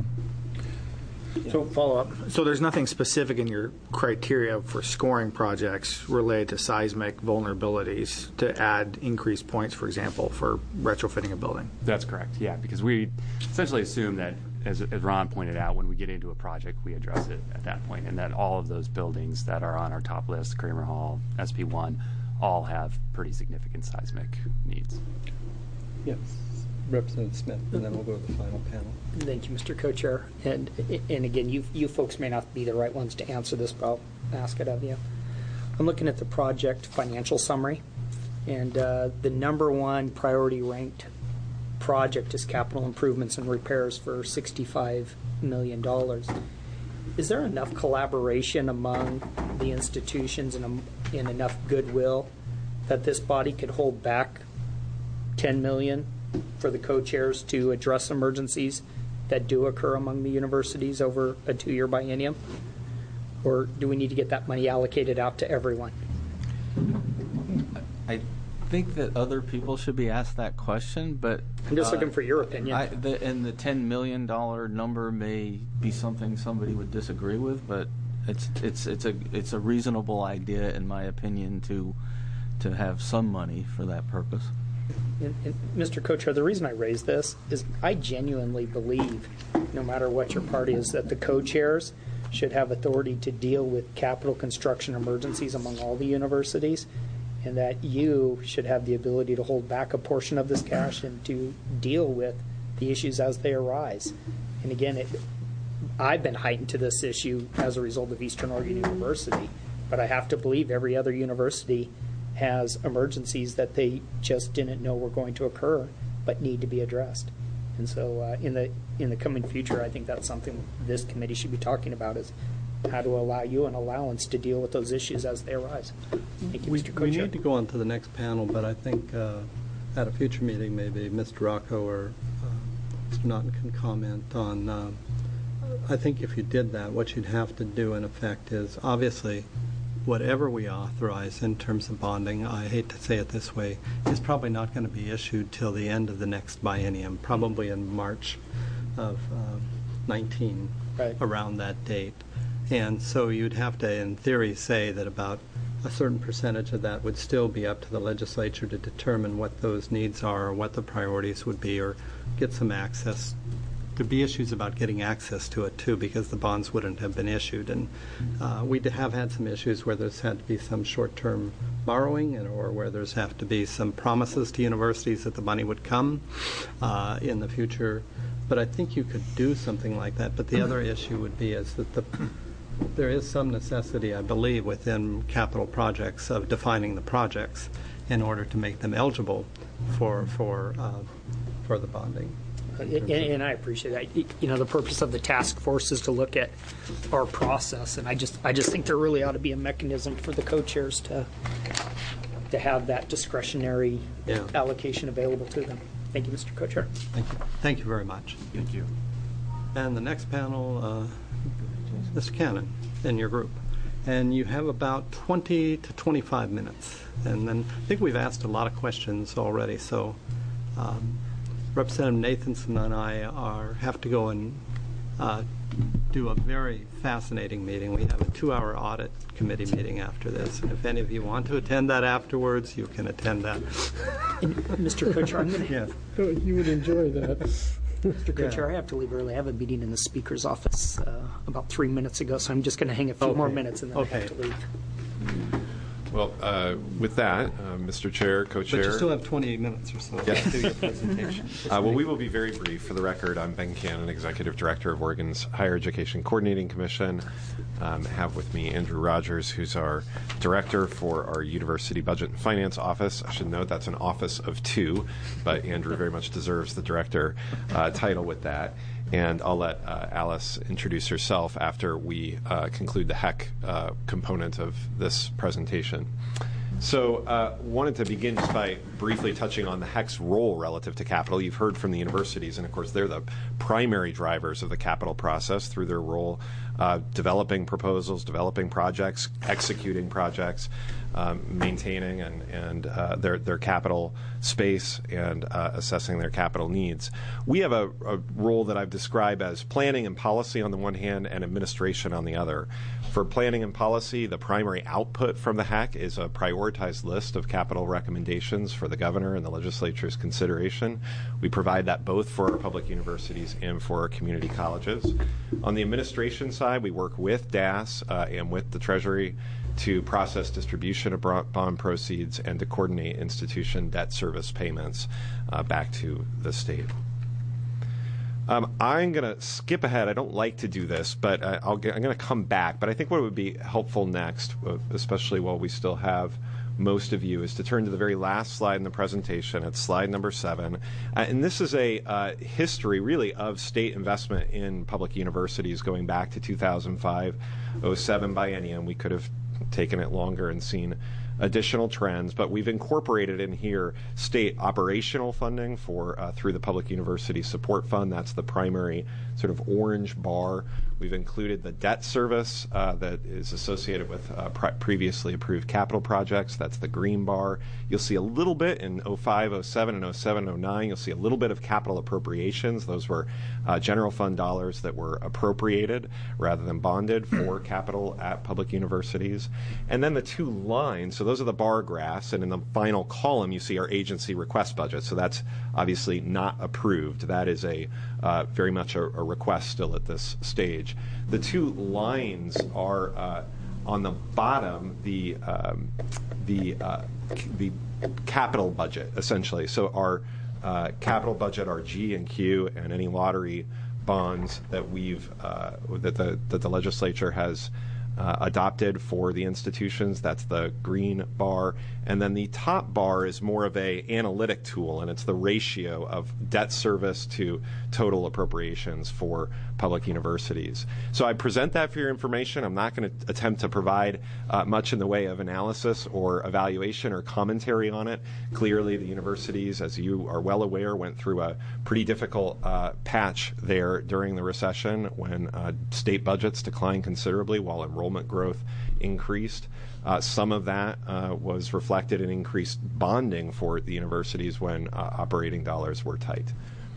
So follow up. So there's nothing specific in your criteria for scoring projects related to seismic vulnerabilities to add increased points, for example, for retrofitting a building? That's correct, yeah, because we essentially assume that, as, as Ron pointed out, when we get into a project, we address it at that point, and that all of those buildings that are on our top list, Kramer Hall, S P one, all have pretty significant seismic needs. Yes. Representative Smith, and then we'll go to the final panel. Thank you, Mister Co-Chair. And and again, you you folks may not be the right ones to answer this, but I'll ask it of you. I'm looking at the project financial summary, and uh, the number one priority ranked project is capital improvements and repairs for sixty-five million dollars. Is there enough collaboration among the institutions and, um, and enough goodwill that this body could hold back ten million dollars for the co-chairs to address emergencies that do occur among the universities over a two-year biennium? Or do we need to get that money allocated out to everyone? I think that other people should be asked that question, but I'm just uh, looking for your opinion. I, the, and the ten million dollar number may be something somebody would disagree with, but it's it's it's a it's a reasonable idea, in my opinion, to to have some money for that purpose. And, and Mister Co-Chair, the reason I raise this is I genuinely believe, no matter what your party is, that the co-chairs should have authority to deal with capital construction emergencies among all the universities, and that you should have the ability to hold back a portion of this cash and to deal with the issues as they arise. And again, it, I've been heightened to this issue as a result of Eastern Oregon University, but I have to believe every other university has emergencies that they just didn't know were going to occur but need to be addressed. And so uh, in the in the coming future, I think that's something this committee should be talking about, is how to allow you an allowance to deal with those issues as they arise. Thank you, We, Mister we Co-Chair. need to go on to the next panel, but I think uh, at a future meeting, maybe Mister Rocco or uh, Mister Naughton can comment on, uh, I think if you did that, what you'd have to do in effect is, obviously, whatever we authorize in terms of bonding, I hate to say it this way, is probably not going to be issued till the end of the next biennium, probably in March of uh, nineteen, Right. around that date. And so you'd have to, in theory, say that about a certain percentage of that would still be up to the legislature to determine what those needs are, or what the priorities would be, or get some access. There'd be issues about getting access to it, too, because the bonds wouldn't have been issued. And uh, we have had some issues where there's had to be some short-term borrowing, and or where there's have to be some promises to universities that the money would come uh, in the future. But I think you could do something like that. But the other issue would be is that the there is some necessity, I believe, within capital projects of defining the projects in order to make them eligible for for uh, for the bonding. And, and I appreciate that. You know, the purpose of the task force is to look at our process, and I just I just think there really ought to be a mechanism for the co-chairs to to have that discretionary Yeah. allocation available to them. Thank you, Mister Co-Chair. Thank you. Thank you very much. Thank you. And the next panel, uh, Mister Cannon and your group. And you have about twenty to twenty-five minutes. And then I think we've asked a lot of questions already. So um, Representative Nathanson and I are have to go and uh, do a very fascinating meeting. We have a two-hour audit committee meeting after this. And if any of you want to attend that afterwards, you can attend that. And Mister Co-Chair, I'm going to Yes. Oh, you would enjoy that. Mister Co-Chair, I have to leave early. I have a meeting in the Speaker's office uh, about three minutes ago, so I'm just going to hang a few Okay. more minutes and then Okay. I have to leave. Well, uh, with that, uh, Mister Chair, Co-Chair. But you still have twenty-eight minutes or so Yes. to do your presentation. Uh, well, we will be very brief. For the record, I'm Ben Cannon, Executive Director of Oregon's Higher Education Coordinating Commission. Um, have with me Andrew Rogers, who's our Director for our University Budget and Finance Office. I should note that's an office of two, but Andrew very much deserves the Director uh, title with that. And I'll let uh, Alice introduce herself after we uh, conclude the H E C uh, component of this presentation. So uh, wanted to begin just by briefly touching on the H E C's role relative to capital. You've heard from the universities, and of course they're the primary drivers of the capital process through their role uh, developing proposals, developing projects, executing projects, um, maintaining and, and uh, their, their capital space, and uh, assessing their capital needs. We have a, a role that I've described as planning and policy on the one hand and administration on the other. For planning and policy, the primary output from the H E C is a prioritized list of capital recommendations for the governor and the legislature's consideration. We provide that both for our public universities and for our community colleges. On the administration side, we work with D A S uh, and with the Treasury to process distribution of bond proceeds and to coordinate institution debt service payments uh, back to the state. Um, I'm going to skip ahead. I don't like to do this, but uh, I'll get, I'm going to come back. But I think what would be helpful next, uh, especially while we still have most of you, is to turn to the very last slide in the presentation. It's slide number seven. Uh, and this is a uh, history, really, of state investment in public universities going back to two thousand five oh seven biennium. We could have taken it longer and seen additional trends, but we've incorporated in here state operational funding for uh, through the Public University Support Fund. That's the primary sort of orange bar. We've included the debt service uh, that is associated with uh, pre- previously approved capital projects. That's the green bar. You'll see a little bit in oh five, oh seven, and oh seven, oh nine. You'll see a little bit of capital appropriations. Those were uh, general fund dollars that were appropriated rather than bonded for capital at public universities. And then the two lines, so those are the bar graphs, and in the final column you see our agency request budget. So that's obviously not approved. That is a uh, very much a, a request still at this stage. The two lines are uh, on the bottom, the um, the uh, c- the capital budget essentially. So our uh, capital budget, our G and Q, and any lottery bonds that we've uh, that the that the legislature has Uh, adopted for the institutions. That's the green bar. And then the top bar is more of a analytic tool, and it's the ratio of debt service to total appropriations for public universities. So I present that for your information. I'm not going to attempt to provide uh, much in the way of analysis or evaluation or commentary on it. Clearly, the universities, as you are well aware, went through a pretty difficult uh, patch there during the recession when uh, state budgets declined considerably while enrollment growth increased. Uh, some of that uh, was reflected in increased bonding for the universities when uh, operating dollars were tight.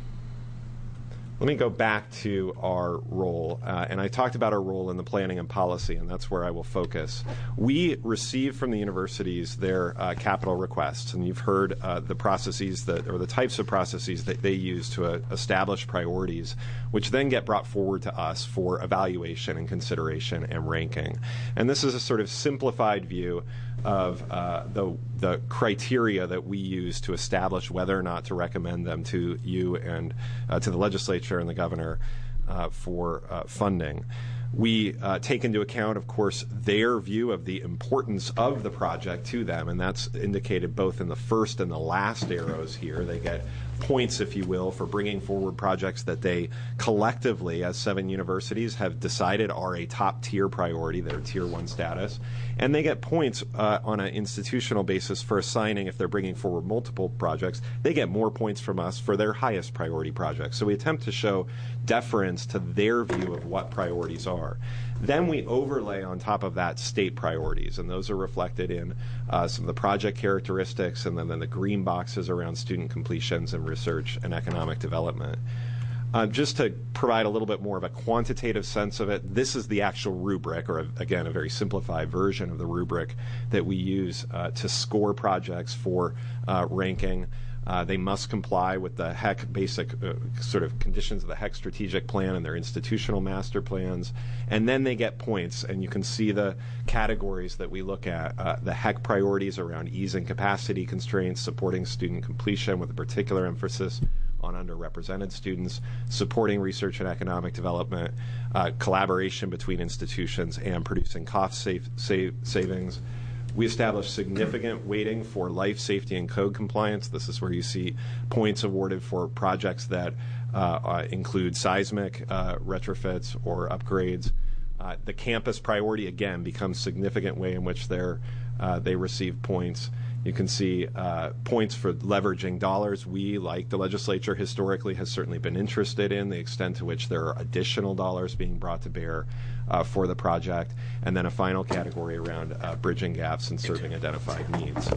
Let me go back to our role, uh, and I talked about our role in the planning and policy, and that's where I will focus. We receive from the universities their uh, capital requests, and you've heard uh, the processes that, or the types of processes that they use to uh, establish priorities, which then get brought forward to us for evaluation and consideration and ranking. And this is a sort of simplified view of uh, the the criteria that we use to establish whether or not to recommend them to you and uh, to the legislature and the governor uh, for uh, funding. We uh, take into account, of course, their view of the importance of the project to them, and that's indicated both in the first and the last arrows here. They get points, if you will, for bringing forward projects that they collectively, as seven universities, have decided are a top-tier priority, their Tier one status. And they get points uh, on an institutional basis for assigning, if they're bringing forward multiple projects, they get more points from us for their highest priority projects. So we attempt to show deference to their view of what priorities are. Then we overlay on top of that state priorities, and those are reflected in uh, some of the project characteristics, and then, then the green boxes around student completions and research and economic development. Uh, just to provide a little bit more of a quantitative sense of it, this is the actual rubric, or a, again, a very simplified version of the rubric that we use uh, to score projects for uh, ranking. Uh, they must comply with the H E C basic uh, sort of conditions of the H E C strategic plan and their institutional master plans. And then they get points, and you can see the categories that we look at. Uh, the H E C priorities around easing capacity constraints, supporting student completion with a particular emphasis on underrepresented students, supporting research and economic development, uh, collaboration between institutions, and producing cost save, save, savings. We established significant weighting for life, safety, and code compliance. This is where you see points awarded for projects that uh, uh, include seismic uh, retrofits or upgrades. Uh, the campus priority, again, becomes significant way in which they're, uh, they receive points. You can see uh, points for leveraging dollars. We, like the legislature, historically has certainly been interested in the extent to which there are additional dollars being brought to bear uh, for the project. And then a final category around uh, bridging gaps and serving identified needs.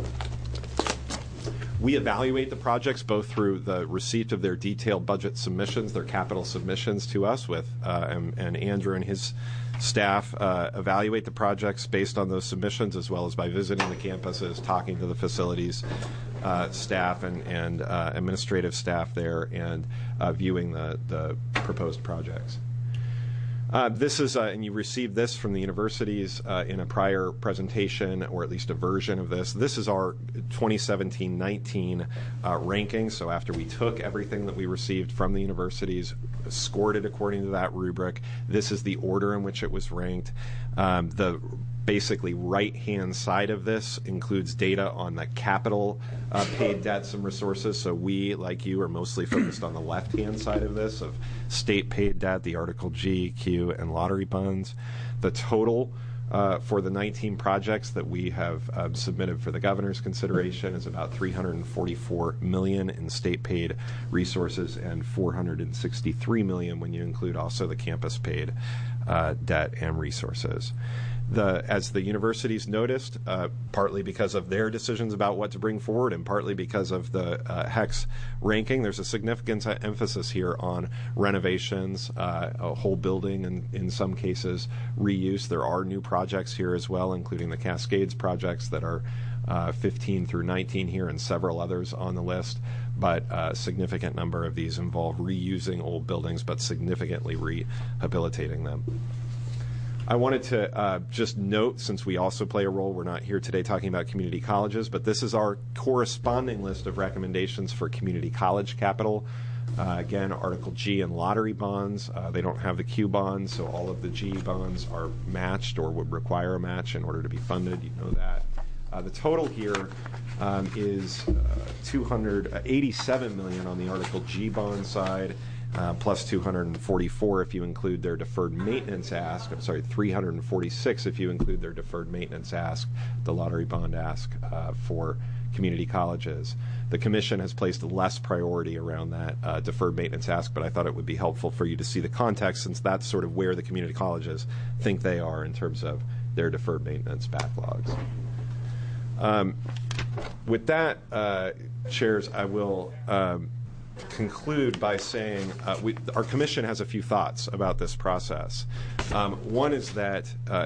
We evaluate the projects both through the receipt of their detailed budget submissions, their capital submissions to us, with uh, and, and Andrew and his staff uh, evaluate the projects based on those submissions, as well as by visiting the campuses, talking to the facilities uh, staff and, and uh, administrative staff there, and uh, viewing the, the proposed projects. Uh, this is, uh, and you received this from the universities uh, in a prior presentation, or at least a version of this. This is our twenty seventeen nineteen uh, ranking. So after we took everything that we received from the universities, scored it according to that rubric, this is the order in which it was ranked. Um, the basically right-hand side of this includes data on the capital uh, paid debts and resources. So we, like you, are mostly focused on the left-hand side of this, of state paid debt, the Article G, Q, and lottery bonds. The total uh, for the nineteen projects that we have um, submitted for the governor's consideration is about three hundred forty-four million dollars in state-paid resources and four hundred sixty-three million dollars when you include also the campus-paid uh, debt and resources. The, as the universities noticed, uh, partly because of their decisions about what to bring forward and partly because of the uh, HECS ranking, there's a significant emphasis here on renovations, uh, a whole building, and in some cases reuse. There are new projects here as well, including the Cascades projects that are uh, fifteen through nineteen here and several others on the list. But a significant number of these involve reusing old buildings but significantly rehabilitating them. I wanted to uh, just note, since we also play a role, we're not here today talking about community colleges, but this is our corresponding list of recommendations for community college capital. Uh, again, Article G and lottery bonds. Uh, they don't have the Q bonds, so all of the G bonds are matched or would require a match in order to be funded. You know that. Uh, the total here um, is uh, two hundred eighty-seven million dollars on the Article G bond side. Uh, plus two hundred forty-four if you include their deferred maintenance ask. I'm sorry, three hundred forty-six if you include their deferred maintenance ask, the lottery bond ask uh, for community colleges. The Commission has placed less priority around that uh, deferred maintenance ask, but I thought it would be helpful for you to see the context, since that's sort of where the community colleges think they are in terms of their deferred maintenance backlogs. Um, with that, uh, Chairs, I will Um, conclude by saying uh, we, our commission has a few thoughts about this process. Um, one is that uh,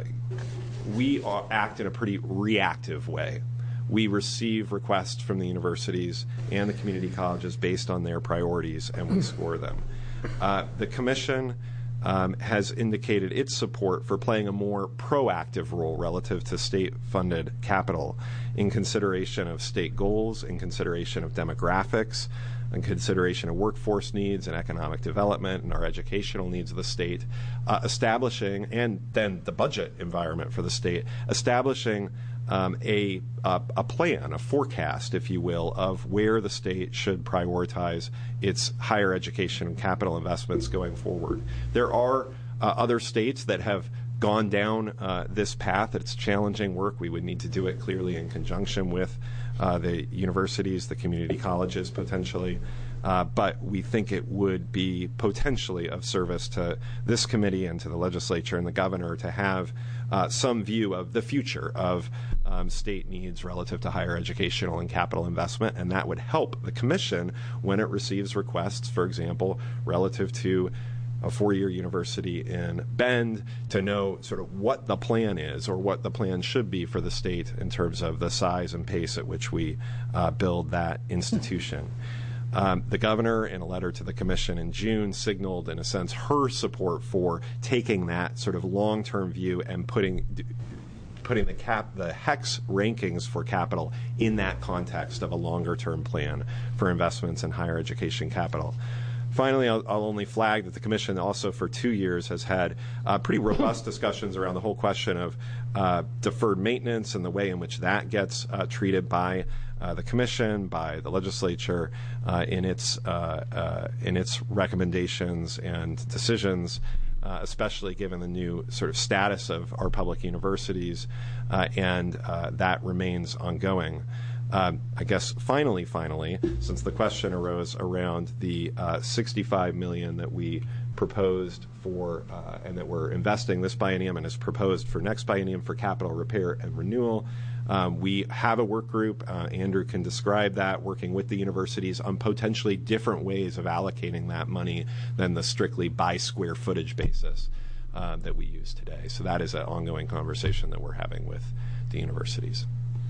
we are, act in a pretty reactive way. We receive requests from the universities and the community colleges based on their priorities, and we score them. Uh, the commission um, has indicated its support for playing a more proactive role relative to state-funded capital in consideration of state goals, in consideration of demographics, in consideration of workforce needs and economic development and our educational needs of the state, uh, establishing, and then the budget environment for the state, establishing um, a, a, a plan, a forecast, if you will, of where the state should prioritize its higher education and capital investments going forward. There are uh, other states that have gone down uh, this path. It's challenging work. We would need to do it clearly in conjunction with uh, the universities, the community colleges potentially, uh, but we think it would be potentially of service to this committee and to the legislature and the governor to have uh, some view of the future of um, state needs relative to higher educational and capital investment, and that would help the commission when it receives requests, for example, relative to a four-year university in Bend, to know sort of what the plan is or what the plan should be for the state in terms of the size and pace at which we uh, build that institution. Um, the governor, in a letter to the commission in June, signaled, in a sense, her support for taking that sort of long-term view and putting putting the cap the HECS rankings for capital in that context of a longer-term plan for investments in higher education capital. Finally, I'll, I'll only flag that the Commission also for two years has had uh, pretty robust discussions around the whole question of uh, deferred maintenance and the way in which that gets uh, treated by uh, the Commission, by the legislature uh, in its uh, uh, in its recommendations and decisions, uh, especially given the new sort of status of our public universities, uh, and uh, that remains ongoing. Um, I guess finally, finally, since the question arose around the uh, sixty-five million dollars that we proposed for uh, and that we're investing this biennium and is proposed for next biennium for capital repair and renewal, um, we have a work group. Uh, Andrew can describe that, working with the universities on potentially different ways of allocating that money than the strictly by square footage basis uh, that we use today. So that is an ongoing conversation that we're having with the universities.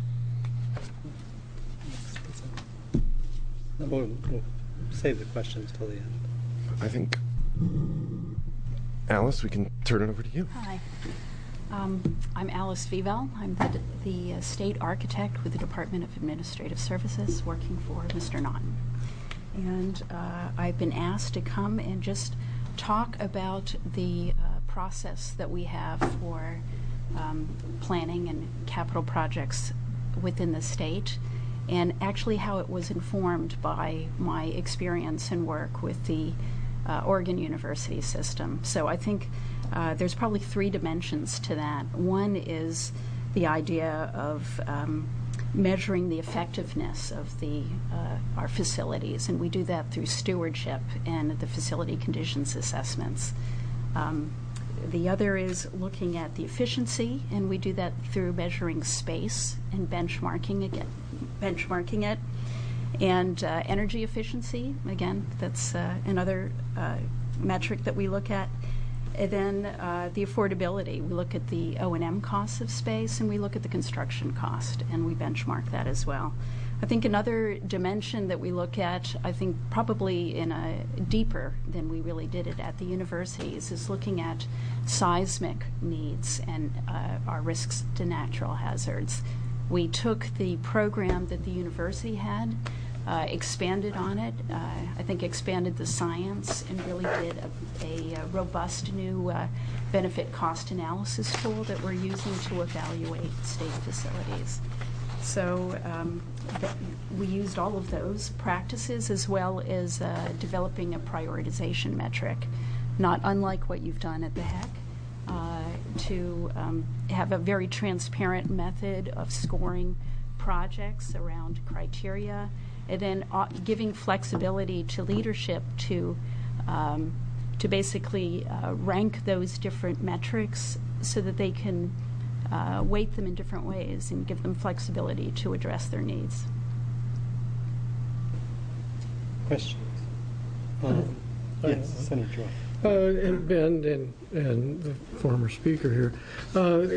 We'll, we'll save the questions till the end. I think, Alice, we can turn it over to you. Hi. Um, I'm Alice Vivel. I'm the, the uh, state architect with the Department of Administrative Services, working for Mister Naughton. And uh, I've been asked to come and just talk about the uh, process that we have for um, planning and capital projects within the state, and actually how it was informed by my experience and work with the uh, Oregon University system. So I think uh, there's probably three dimensions to that. One is the idea of um, measuring the effectiveness of the uh, our facilities, and we do that through stewardship and the facility conditions assessments. Um, the other is looking at the efficiency, and we do that through measuring space and benchmarking again, benchmarking it, and uh, energy efficiency. Again, that's uh, another uh, metric that we look at. And then uh, the affordability. We look at the O and M costs of space, and we look at the construction cost, and we benchmark that as well. I think another dimension that we look at, I think probably in a deeper than we really did it at the universities, is looking at seismic needs and uh, our risks to natural hazards. We took the program that the university had, Uh, expanded on it, uh, I think expanded the science, and really did a, a, a robust new uh, benefit cost analysis tool that we're using to evaluate state facilities. So um, th- we used all of those practices, as well as uh, developing a prioritization metric, not unlike what you've done at the H E C, uh, to um, have a very transparent method of scoring projects around criteria, and then uh, giving flexibility to leadership to um, to basically uh, rank those different metrics so that they can uh, weight them in different ways and give them flexibility to address their needs. Questions? Um, yes, Senator Roy. Uh, and Ben and, and the former speaker here, uh,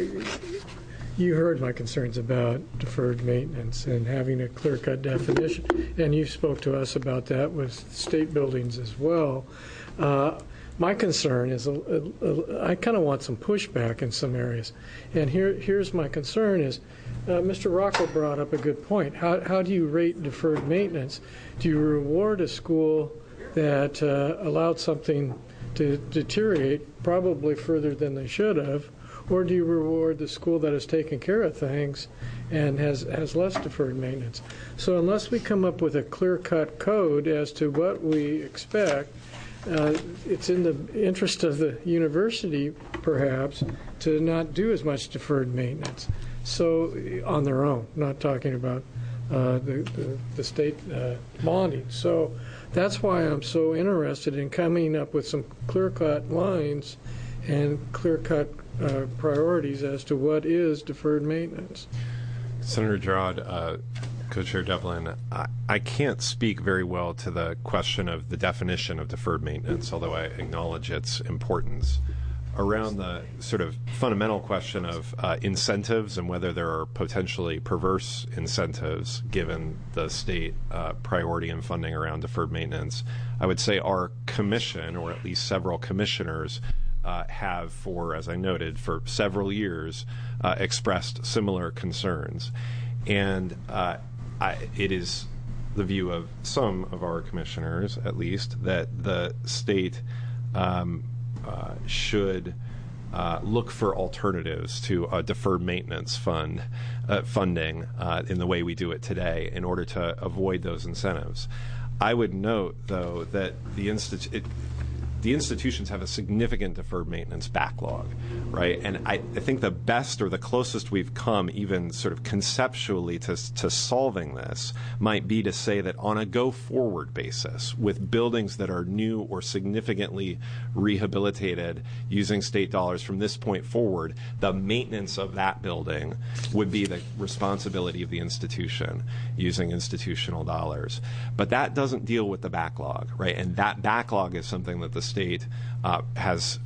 you heard my concerns about deferred maintenance and having a clear-cut definition, and you spoke to us about that with state buildings as well. Uh, my concern is a, a, a, I kind of want some pushback in some areas, and here here's my concern is uh, Mister Rocco brought up a good point. How how do you rate deferred maintenance? Do you reward a school that uh, allowed something to deteriorate probably further than they should have? Or do you reward the school that has taken care of things and has, has less deferred maintenance? So unless we come up with a clear-cut code as to what we expect, uh, it's in the interest of the university, perhaps, to not do as much deferred maintenance. So on their own, not talking about uh, the, the, the state uh, bonding. So that's why I'm so interested in coming up with some clear-cut lines and clear-cut Uh, priorities as to what is deferred maintenance. Senator Gerard, uh, Co-Chair Devlin, I, I can't speak very well to the question of the definition of deferred maintenance, although I acknowledge its importance. Around the sort of fundamental question of uh, incentives and whether there are potentially perverse incentives given the state uh, priority and funding around deferred maintenance, I would say our commission, or at least several commissioners, Uh, have for, as I noted, for several years uh, expressed similar concerns. And uh, I, it is the view of some of our commissioners, at least, that the state um, uh, should uh, look for alternatives to a deferred maintenance fund uh, funding uh, in the way we do it today in order to avoid those incentives. I would note, though, that the institute the institutions have a significant deferred maintenance backlog, right? And I, I think the best or the closest we've come even sort of conceptually to, to solving this might be to say that on a go-forward basis with buildings that are new or significantly rehabilitated using state dollars from this point forward, the maintenance of that building would be the responsibility of the institution using institutional dollars. But that doesn't deal with the backlog, right? And that backlog is something that the state uh, has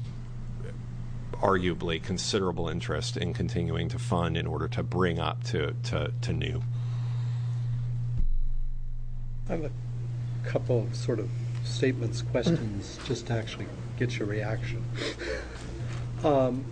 arguably considerable interest in continuing to fund in order to bring up to, to, to new. I have a couple of sort of statements, questions, just to actually get your reaction. Um,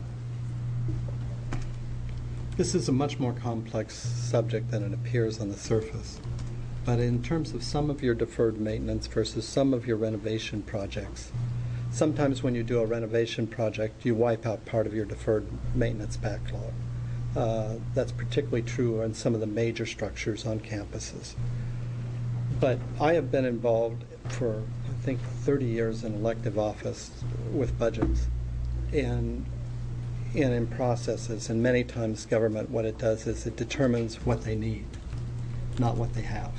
this is a much more complex subject than it appears on the surface. But in terms of some of your deferred maintenance versus some of your renovation projects, sometimes when you do a renovation project, you wipe out part of your deferred maintenance backlog. Uh, that's particularly true on some of the major structures on campuses. But I have been involved for, I think, thirty years in elective office with budgets. and and in processes. And many times government, what it does is it determines what they need, not what they have.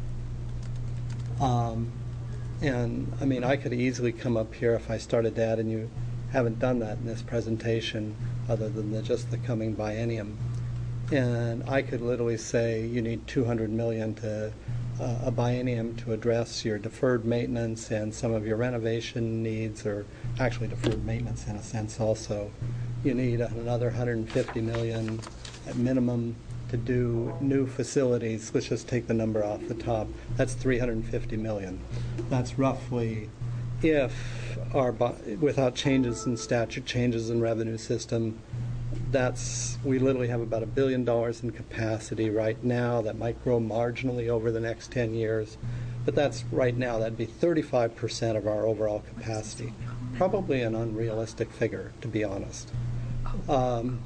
Um, and I mean, I could easily come up here if I started that, and you haven't done that in this presentation other than the, just the coming biennium. And I could literally say you need two hundred million dollars to uh, a biennium to address your deferred maintenance and some of your renovation needs, or actually deferred maintenance in a sense also. You need another one hundred fifty million dollars at minimum to do new facilities. Let's just take the number off the top. That's three hundred fifty million dollars. That's roughly, if our, without changes in statute, changes in revenue system, that's, we literally have about a billion dollars in capacity right now. That might grow marginally over the next ten years, but that's right now, that'd be thirty-five percent of our overall capacity. Probably an unrealistic figure, to be honest. Um,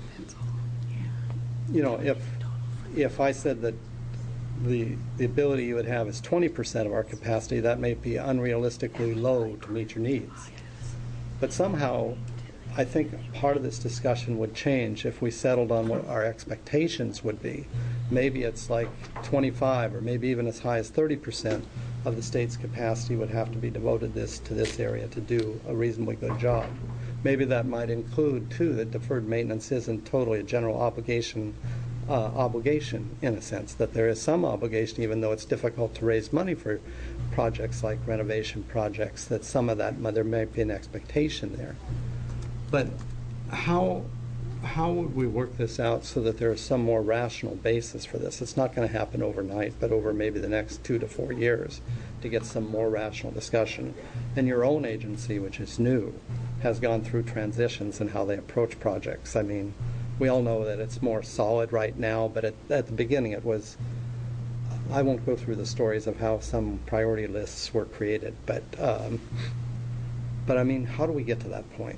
you know, if if I said that the the ability you would have is twenty percent of our capacity, that may be unrealistically low to meet your needs. But somehow, I think part of this discussion would change if we settled on what our expectations would be. Maybe it's like twenty-five, or maybe even as high as thirty percent of the state's capacity would have to be devoted this to this area to do a reasonably good job. Maybe that might include, too, that deferred maintenance isn't totally a general obligation, uh, obligation in a sense, that there is some obligation, even though it's difficult to raise money for projects like renovation projects, that some of that, there may be an expectation there. But how how would we work this out so that there is some more rational basis for this? It's not going to happen overnight, but over maybe the next two to four years to get some more rational discussion. And your own agency, which is new, has gone through transitions in how they approach projects. I mean, we all know that it's more solid right now, but at, at the beginning it was, I won't go through the stories of how some priority lists were created, but um, but I mean, how do we get to that point?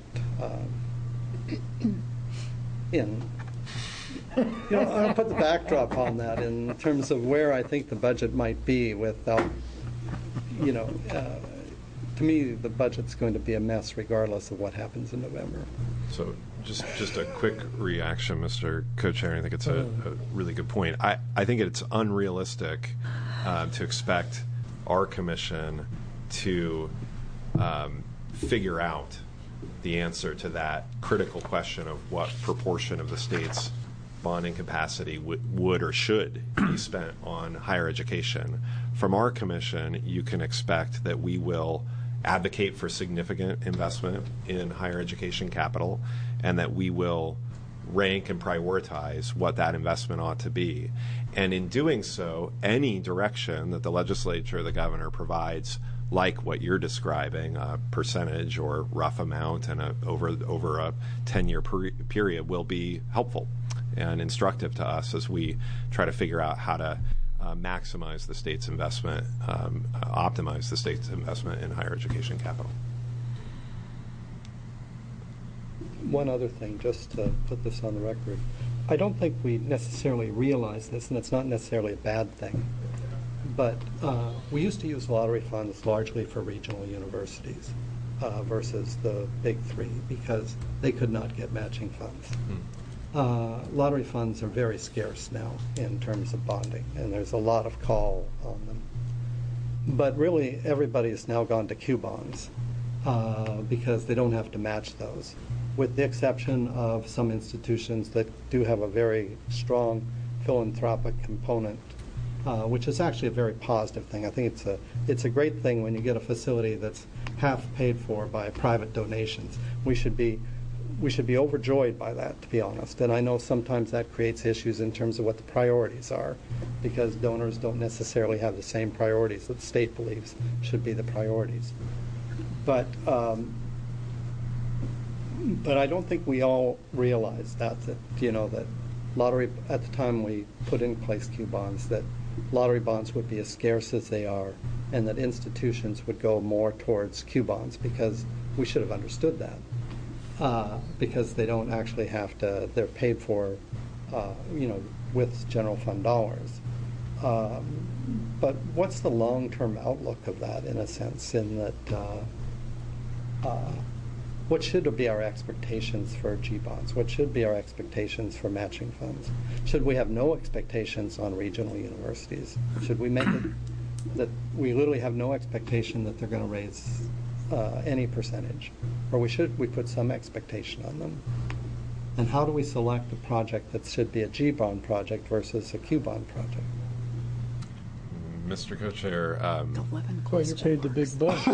Um, in, you know, I'll put the backdrop on that in terms of where I think the budget might be without, you know, uh, to me, the budget's going to be a mess regardless of what happens in November. So just just a quick reaction, Mister Co-Chair. I think it's a, a really good point. I, I think it's unrealistic uh, to expect our commission to um, figure out the answer to that critical question of what proportion of the state's bonding capacity would, would or should be spent on higher education. From our commission, you can expect that we will advocate for significant investment in higher education capital, and that we will rank and prioritize what that investment ought to be. And in doing so, any direction that the legislature or the governor provides, like what you're describing, a percentage or rough amount and a, over over a ten-year per- period, will be helpful and instructive to us as we try to figure out how to uh, maximize the state's investment, um, uh, optimize the state's investment in higher education capital. One other thing, just to put this on the record. I don't think we necessarily realize this, and it's not necessarily a bad thing, but uh, we used to use lottery funds largely for regional universities uh, versus the big three because they could not get matching funds. Mm. Uh, lottery funds are very scarce now in terms of bonding, and there's a lot of call on them. But really, everybody has now gone to Q bonds uh, because they don't have to match those, with the exception of some institutions that do have a very strong philanthropic component, uh, which is actually a very positive thing. I think it's a it's a great thing when you get a facility that's half paid for by private donations. We should be we should be overjoyed by that, to be honest. And I know sometimes that creates issues in terms of what the priorities are, because donors don't necessarily have the same priorities that the state believes should be the priorities. But um, but I don't think we all realize that, that, you know, that lottery, at the time we put in place Q bonds, that lottery bonds would be as scarce as they are, and that institutions would go more towards Q bonds, because we should have understood that. Uh, because they don't actually have to, they're paid for, uh, you know, with general fund dollars. Um, but what's the long-term outlook of that, in a sense, in that, uh, uh, what should be our expectations for G bonds? What should be our expectations for matching funds? Should we have no expectations on regional universities? Should we make it that we literally have no expectation that they're going to raise uh, any percentage? Or we should we put some expectation on them? And how do we select a project that should be a G bond project versus a Q bond project? Mister Co-Chair, um, Well, you paid the big bucks.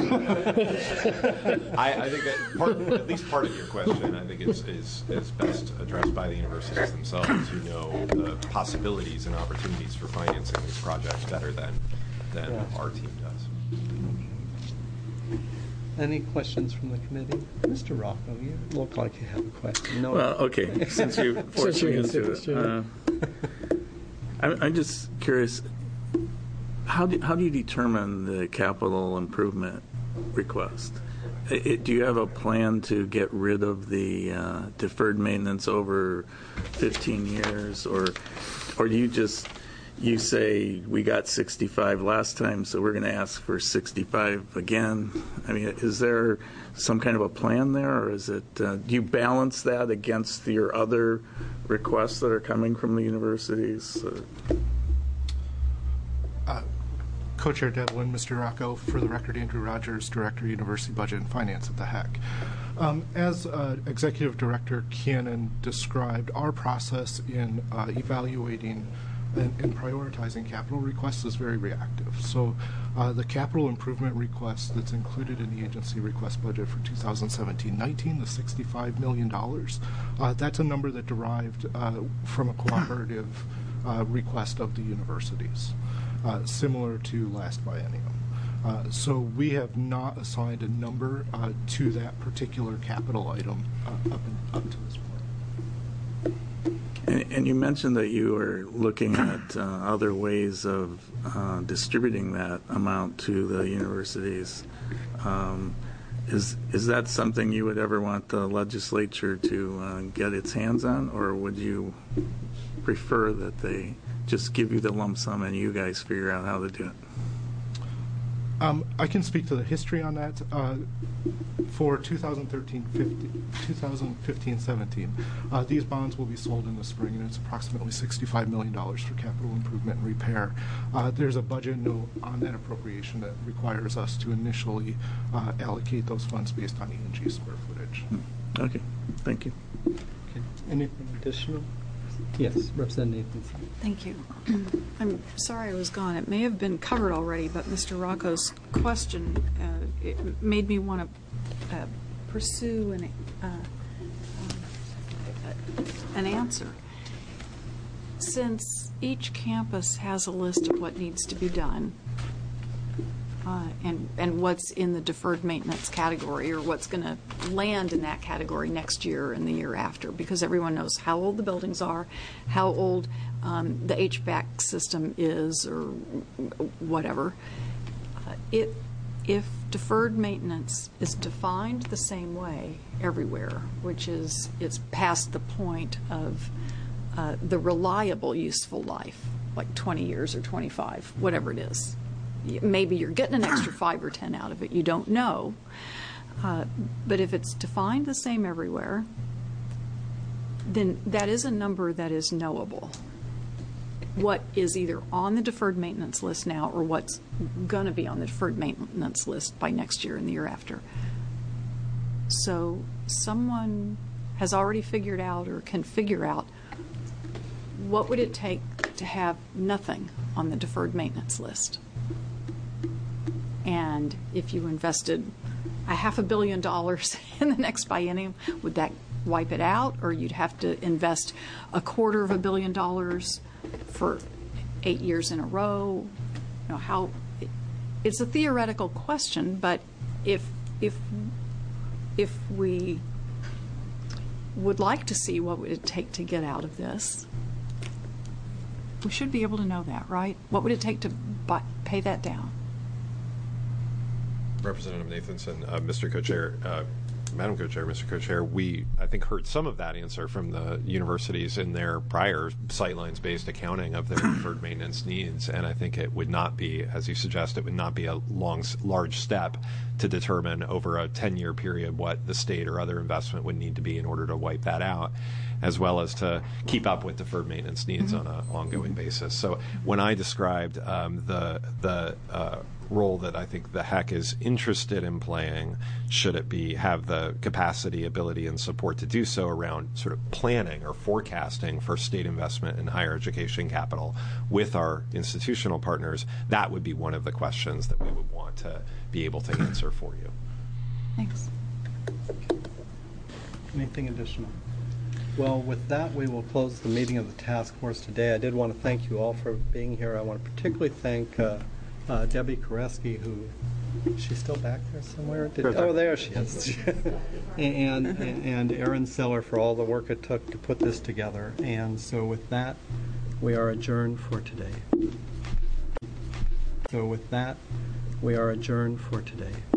I, I think that part, at least part of your question, I think is, is, is best addressed by the universities themselves, who know the possibilities and opportunities for financing these projects better than, than Yeah. our team does. Any questions from the committee? Mister Rocco, you look like you have a question. No. Well, okay, since you forced Since you me into insist, it. yeah. Uh, I'm, I'm just curious, how do, how do you determine the capital improvement request? I- it- Do you have a plan to get rid of the uh, deferred maintenance over fifteen years? Or, or do you just, you say, we got sixty-five last time, so we're going to ask for sixty-five again? I mean, is there some kind of a plan there, or is it, uh, do you balance that against your other requests that are coming from the universities? Uh, Uh, Co-Chair Devlin, Mister Rocco, for the record, Andrew Rogers, Director, University Budget and Finance at the H E C. Um, as uh, Executive Director Cannon described, our process in uh, evaluating and, and prioritizing capital requests is very reactive. So uh, the capital improvement request that's included in the agency request budget for two thousand seventeen nineteen, the sixty-five million dollars, uh, that's a number that derived uh, from a cooperative uh, request of the universities. Uh, similar to last biennium. Uh, so we have not assigned a number uh, to that particular capital item uh, up, in, up to this point. And, and you mentioned that you were looking at uh, other ways of uh, distributing that amount to the universities. Um, is is that something you would ever want the legislature to uh, get its hands on, or would you prefer that they just give you the lump sum and you guys figure out how to do it? Um, I can speak to the history on that. Uh, for two thousand thirteen fifteen, two thousand fifteen seventeen, uh, these bonds will be sold in the spring, and it's approximately sixty-five million dollars for capital improvement and repair. Uh, there's a budget note on that appropriation that requires us to initially uh, allocate those funds based on E and G square footage. Okay, thank you. Okay. Anything additional? Yes, Representative Nathanson. Thank you. I'm sorry I was gone. It may have been covered already, but Mister Rocco's question uh, it made me want to uh, pursue an, uh, um, an answer. Since each campus has a list of what needs to be done, uh, and, and what's in the deferred maintenance category, or what's going to land in that category next year and the year after, because everyone knows how old the buildings are, how old um, the H V A C system is, or whatever. Uh, it, if deferred maintenance is defined the same way everywhere, which is it's past the point of uh, the reliable useful life, like twenty years or twenty-five, whatever it is. Maybe you're getting an extra five or ten out of it. You don't know. Uh, but if it's defined the same everywhere, then that is a number that is knowable. What is either on the deferred maintenance list now, or what's going to be on the deferred maintenance list by next year and the year after. So someone has already figured out, or can figure out, what would it take to have nothing on the deferred maintenance list? And if you invested a half a billion dollars in the next biennium, would that wipe it out? Or you'd have to invest a quarter of a billion dollars for eight years in a row? You know, how, it, it's a theoretical question, but if, if, if we would like to see what would it take to get out of this, we should be able to know that, right? What would it take to buy, pay that down? Representative Nathanson, uh, Mister Co-Chair, uh, Madam Co-Chair, Mister Co-Chair, we, I think, heard some of that answer from the universities in their prior sightlines-based accounting of their deferred maintenance needs, and I think it would not be, as you suggest, it would not be a long, large step to determine over a ten-year period what the state or other investment would need to be in order to wipe that out, as well as to keep up with deferred maintenance needs on an ongoing basis. So when I described um, the the uh, role that I think the H E C is interested in playing, should it be have the capacity, ability, and support to do so around sort of planning or forecasting for state investment in higher education capital with our institutional partners, that would be one of the questions that we would want to be able to answer for you. Thanks. Anything additional? Well, with that, we will close the meeting of the task force today. I did want to thank you all for being here. I want to particularly thank uh, uh, Debbie Koreski, who, is she still back there somewhere? Did, oh, there she is. and, and, and Aaron Seller for all the work it took to put this together. And so with that, we are adjourned for today. So with that, we are adjourned for today.